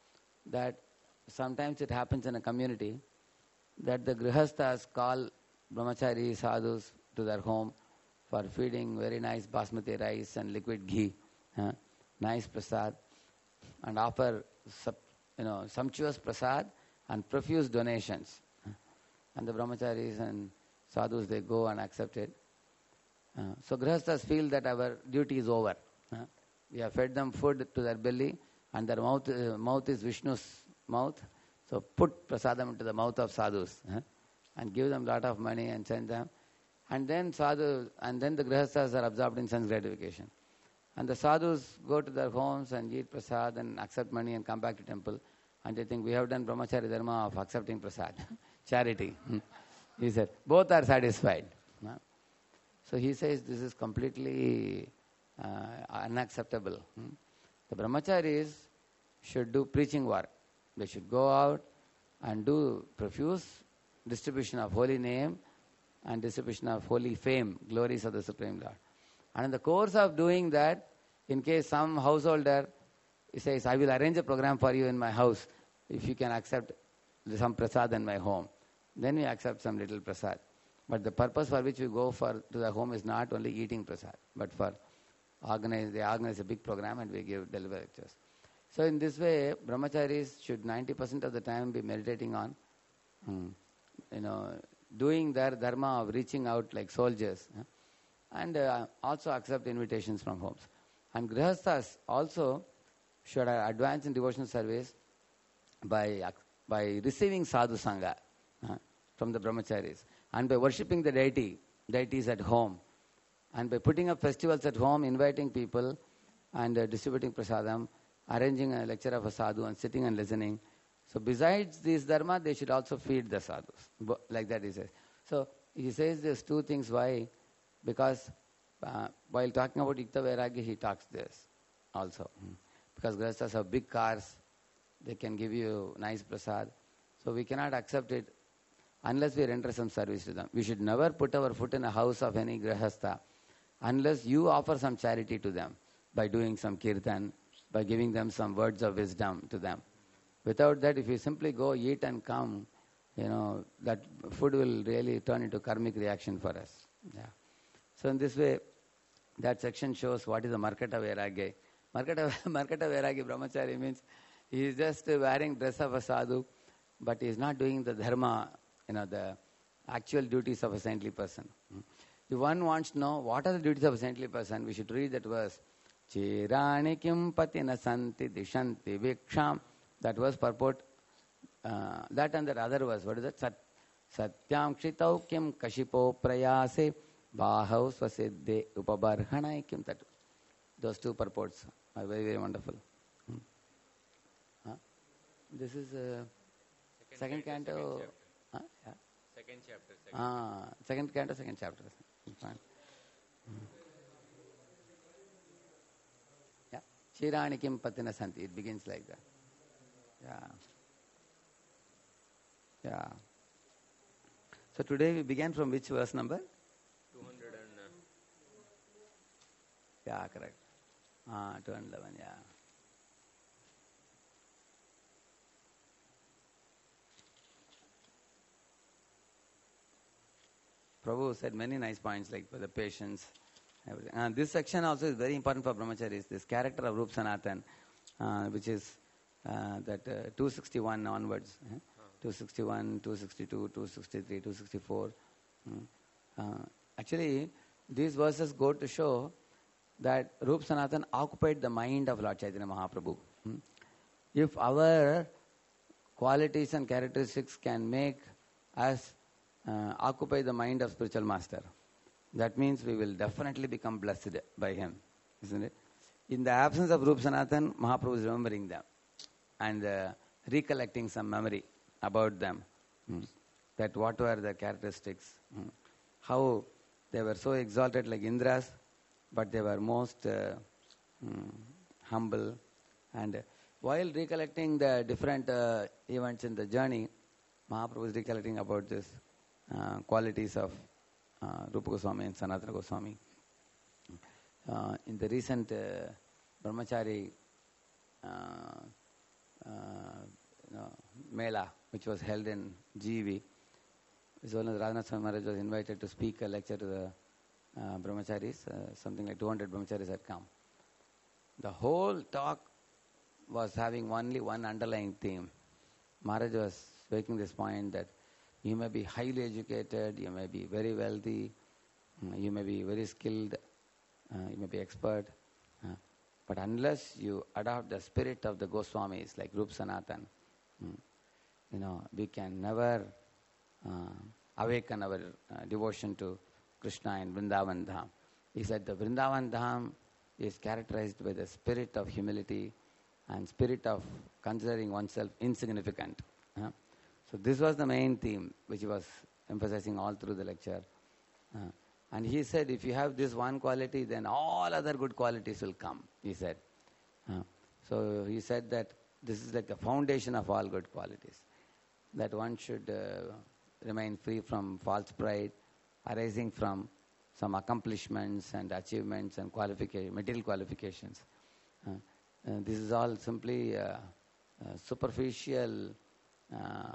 that sometimes it happens in a community that the grihasthas call brahmachari sadhus to their home for feeding very nice basmati rice and liquid ghee, uh, nice prasad, and offer sub, you know, sumptuous prasad and profuse donations. Uh, and the brahmacharis and sadhus, they go and accept it. Uh, so grihasthas feel that our duty is over. Uh, we have fed them food to their belly, and their mouth, uh, mouth is Vishnu's mouth. So put prasadam into the mouth of sadhus uh, and give them a lot of money and send them. And then sadhu, and then the grihasthas are absorbed in sense gratification. And the sadhus go to their homes and eat prasad and accept money and come back to temple. And they think we have done brahmachari dharma of accepting prasad, charity. He said, both are satisfied. So he says this is completely uh, unacceptable. The brahmacharis should do preaching work. They should go out and do profuse distribution of holy name and distribution of holy fame, glories of the Supreme Lord. And in the course of doing that, in case some householder says, I will arrange a program for you in my house if you can accept some prasad in my home, then we accept some little prasad. But the purpose for which we go for to the home is not only eating prasad, but for organize, they organize a big program and we give deliver lectures. So in this way, brahmacharis should ninety percent of the time be meditating on, um, you know, doing their dharma of reaching out like soldiers, yeah? and uh, also accept invitations from homes. And grihasthas also should advance in devotional service by by receiving sadhu sangha uh, from the brahmacharis, and by worshipping the deity, deities at home, and by putting up festivals at home, inviting people and uh, distributing prasadam, arranging a lecture of a sadhu and sitting and listening. So besides this dharma, they should also feed the sadhus. Like that he says. So he says there's two things why. Because uh, while talking about Yukta Vairagya, he talks this also. Because grihasthas have big cars they can give you nice prasad. So we cannot accept it unless we render some service to them. We should never put our foot in a house of any grahastha unless you offer some charity to them by doing some kirtan, by giving them some words of wisdom to them. Without that, if you simply go eat and come, you know, that food will really turn into karmic reaction for us. Yeah. So in this way, that section shows what is the Markata Vairagya. Markata, Markata Vairagya Brahmachari means he is just wearing dress of a sadhu, but he is not doing the dharma, you know, the actual duties of a saintly person. If one wants to know what are the duties of a saintly person, we should read that verse. Chirani kim patina santi dishanti viksham. That verse purport, uh, that and that other verse, what is that? Sat, Satyam kshitau kim kashipo prayase bahau swasiddhe upabarhanai kim. That, those two purports are very, very wonderful. Hmm. Huh? This is uh, second, second canto.
Second
huh? Yeah.
Second chapter. Second
Ah, second canto, second chapter. Fine. Hmm. Yeah. Chirani kim patina santi. It begins like that. Yeah. Yeah. So today we began from which verse number?
two hundred and, uh,
yeah, correct. Ah, two hundred eleven, yeah. Prabhu said many nice points like for the patience. Everything. And this section also is very important for brahmacharis. This character of Rup Sanatan, uh, which is uh, that uh, two sixty-one onwards. Eh? two sixty-one, two sixty-two, two sixty-three, two sixty-four. Mm. Uh, actually, these verses go to show that Rup Sanatan occupied the mind of Lord Chaitanya Mahaprabhu. Mm. If our qualities and characteristics can make us uh, occupy the mind of spiritual master, that means we will definitely become blessed by him, isn't it? In the absence of Rup Sanatan, Mahaprabhu is remembering them and uh, recollecting some memory about them, mm. that what were the characteristics, mm. how they were so exalted like Indras, but they were most uh, mm, humble. And uh, while recollecting the different uh, events in the journey, Mahaprabhu is recollecting about this uh, qualities of uh, Rupa Goswami and Sanatana Goswami. Uh, in the recent uh, Brahmachari uh, uh, you know, Mela, which was held in G V, Radhanath Swami Maharaj was invited to speak a lecture to the uh, Brahmacharis. Uh, something like two hundred Brahmacharis had come. The whole talk was having only one underlying theme. Maharaj was making this point that you may be highly educated, you may be very wealthy, you may be very skilled, uh, you may be expert, uh, but unless you adopt the spirit of the Goswamis like Rup Sanatan, mm, you know, we can never uh, awaken our uh, devotion to Krishna in Vrindavan Dham. He said the Vrindavan Dham is characterized by the spirit of humility and spirit of considering oneself insignificant. Uh, so this was the main theme which he was emphasizing all through the lecture. Uh, and he said if you have this one quality, then all other good qualities will come, he said. Uh, so he said that this is like the foundation of all good qualities, that one should uh, remain free from false pride arising from some accomplishments and achievements and qualification, material qualifications. Uh, uh, this is all simply uh, uh, superficial uh,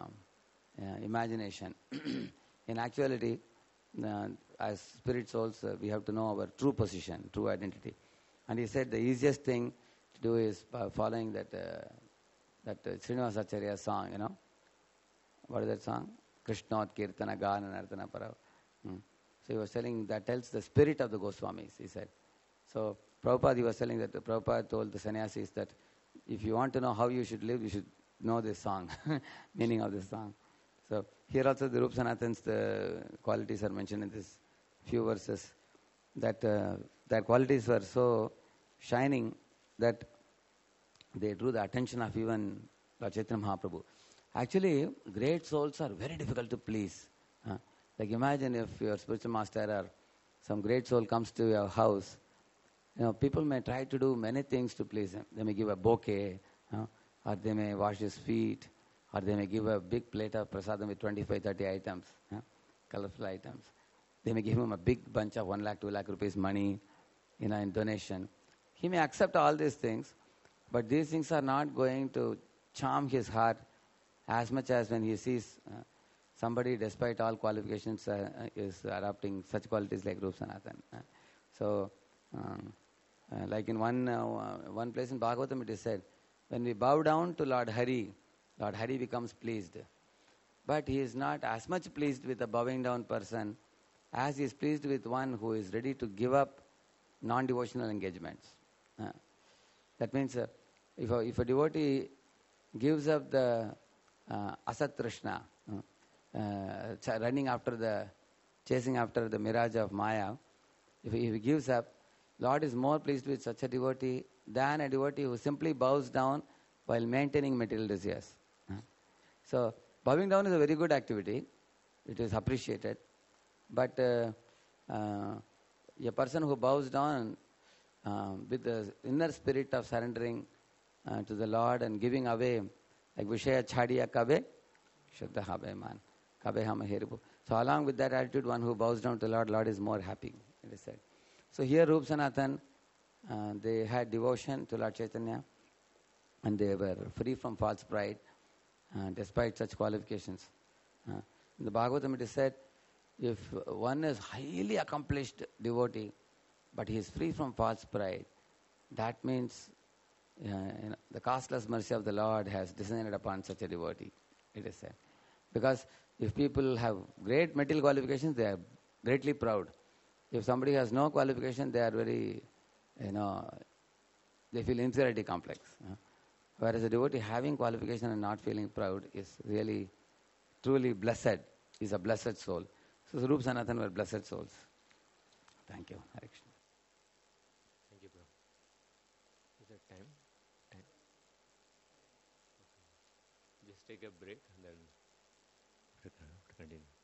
uh, imagination. In actuality, uh, as spirit souls, uh, we have to know our true position, true identity. And he said the easiest thing to do is by following that uh, that uh, Srinivasacharya song, you know. What is that song? Krishnot Kirtana Gana Nartana Parav. Hmm. So he was telling that tells the spirit of the Goswamis, he said. So Prabhupada, he was telling that Prabhupada told the sannyasis that if you want to know how you should live, you should know this song, meaning of this song. So here also the Rup Sanatan's the qualities are mentioned in this few verses, that uh, their qualities were so shining that they drew the attention of even Lord Chaitanya Mahaprabhu. Actually, great souls are very difficult to please. Uh, like imagine if your spiritual master or some great soul comes to your house, you know, people may try to do many things to please him. They may give a bouquet, uh, or they may wash his feet, or they may give a big plate of prasadam with twenty-five, thirty items, huh? Colorful items. They may give him a big bunch of one lakh, two lakh rupees money, you know, in donation. He may accept all these things, but these things are not going to charm his heart as much as when he sees uh, somebody, despite all qualifications, uh, is adopting such qualities like Rup Sanatan. Uh. So, um, uh, like in one uh, one place in Bhagavatam it is said, when we bow down to Lord Hari, Lord Hari becomes pleased. But he is not as much pleased with a bowing down person as he is pleased with one who is ready to give up non-devotional engagements. Uh, that means uh, if, a, if a devotee gives up the uh, asat trishna, uh, uh, ch- running after the, chasing after the mirage of Maya, if he, if he gives up, Lord is more pleased with such a devotee than a devotee who simply bows down while maintaining material desires. Uh, so, bowing down is a very good activity. It is appreciated. But uh, uh, a person who bows down uh, with the inner spirit of surrendering uh, to the Lord and giving away, like Vishaya Chadiya Kabe, Shraddha Habe Man, Kabe Hama Heribu. So along with that attitude, one who bows down to the Lord, Lord is more happy, it is said. So here Rup Sanatan, uh, they had devotion to Lord Chaitanya and they were free from false pride uh, despite such qualifications. Uh, in the Bhagavatam it is said, if one is highly accomplished devotee, but he is free from false pride, that means uh, you know, the costless mercy of the Lord has descended upon such a devotee, it is said. Because if people have great material qualifications, they are greatly proud. If somebody has no qualification, they are very, you know, they feel inferiority complex. Uh, whereas a devotee having qualification and not feeling proud is really, truly blessed, is a blessed soul. So Rup Sanatan were blessed souls. Thank you. Hare Krishna.
Thank you, Prabhu. Is that time? Time. Okay. Just take a break and then continue.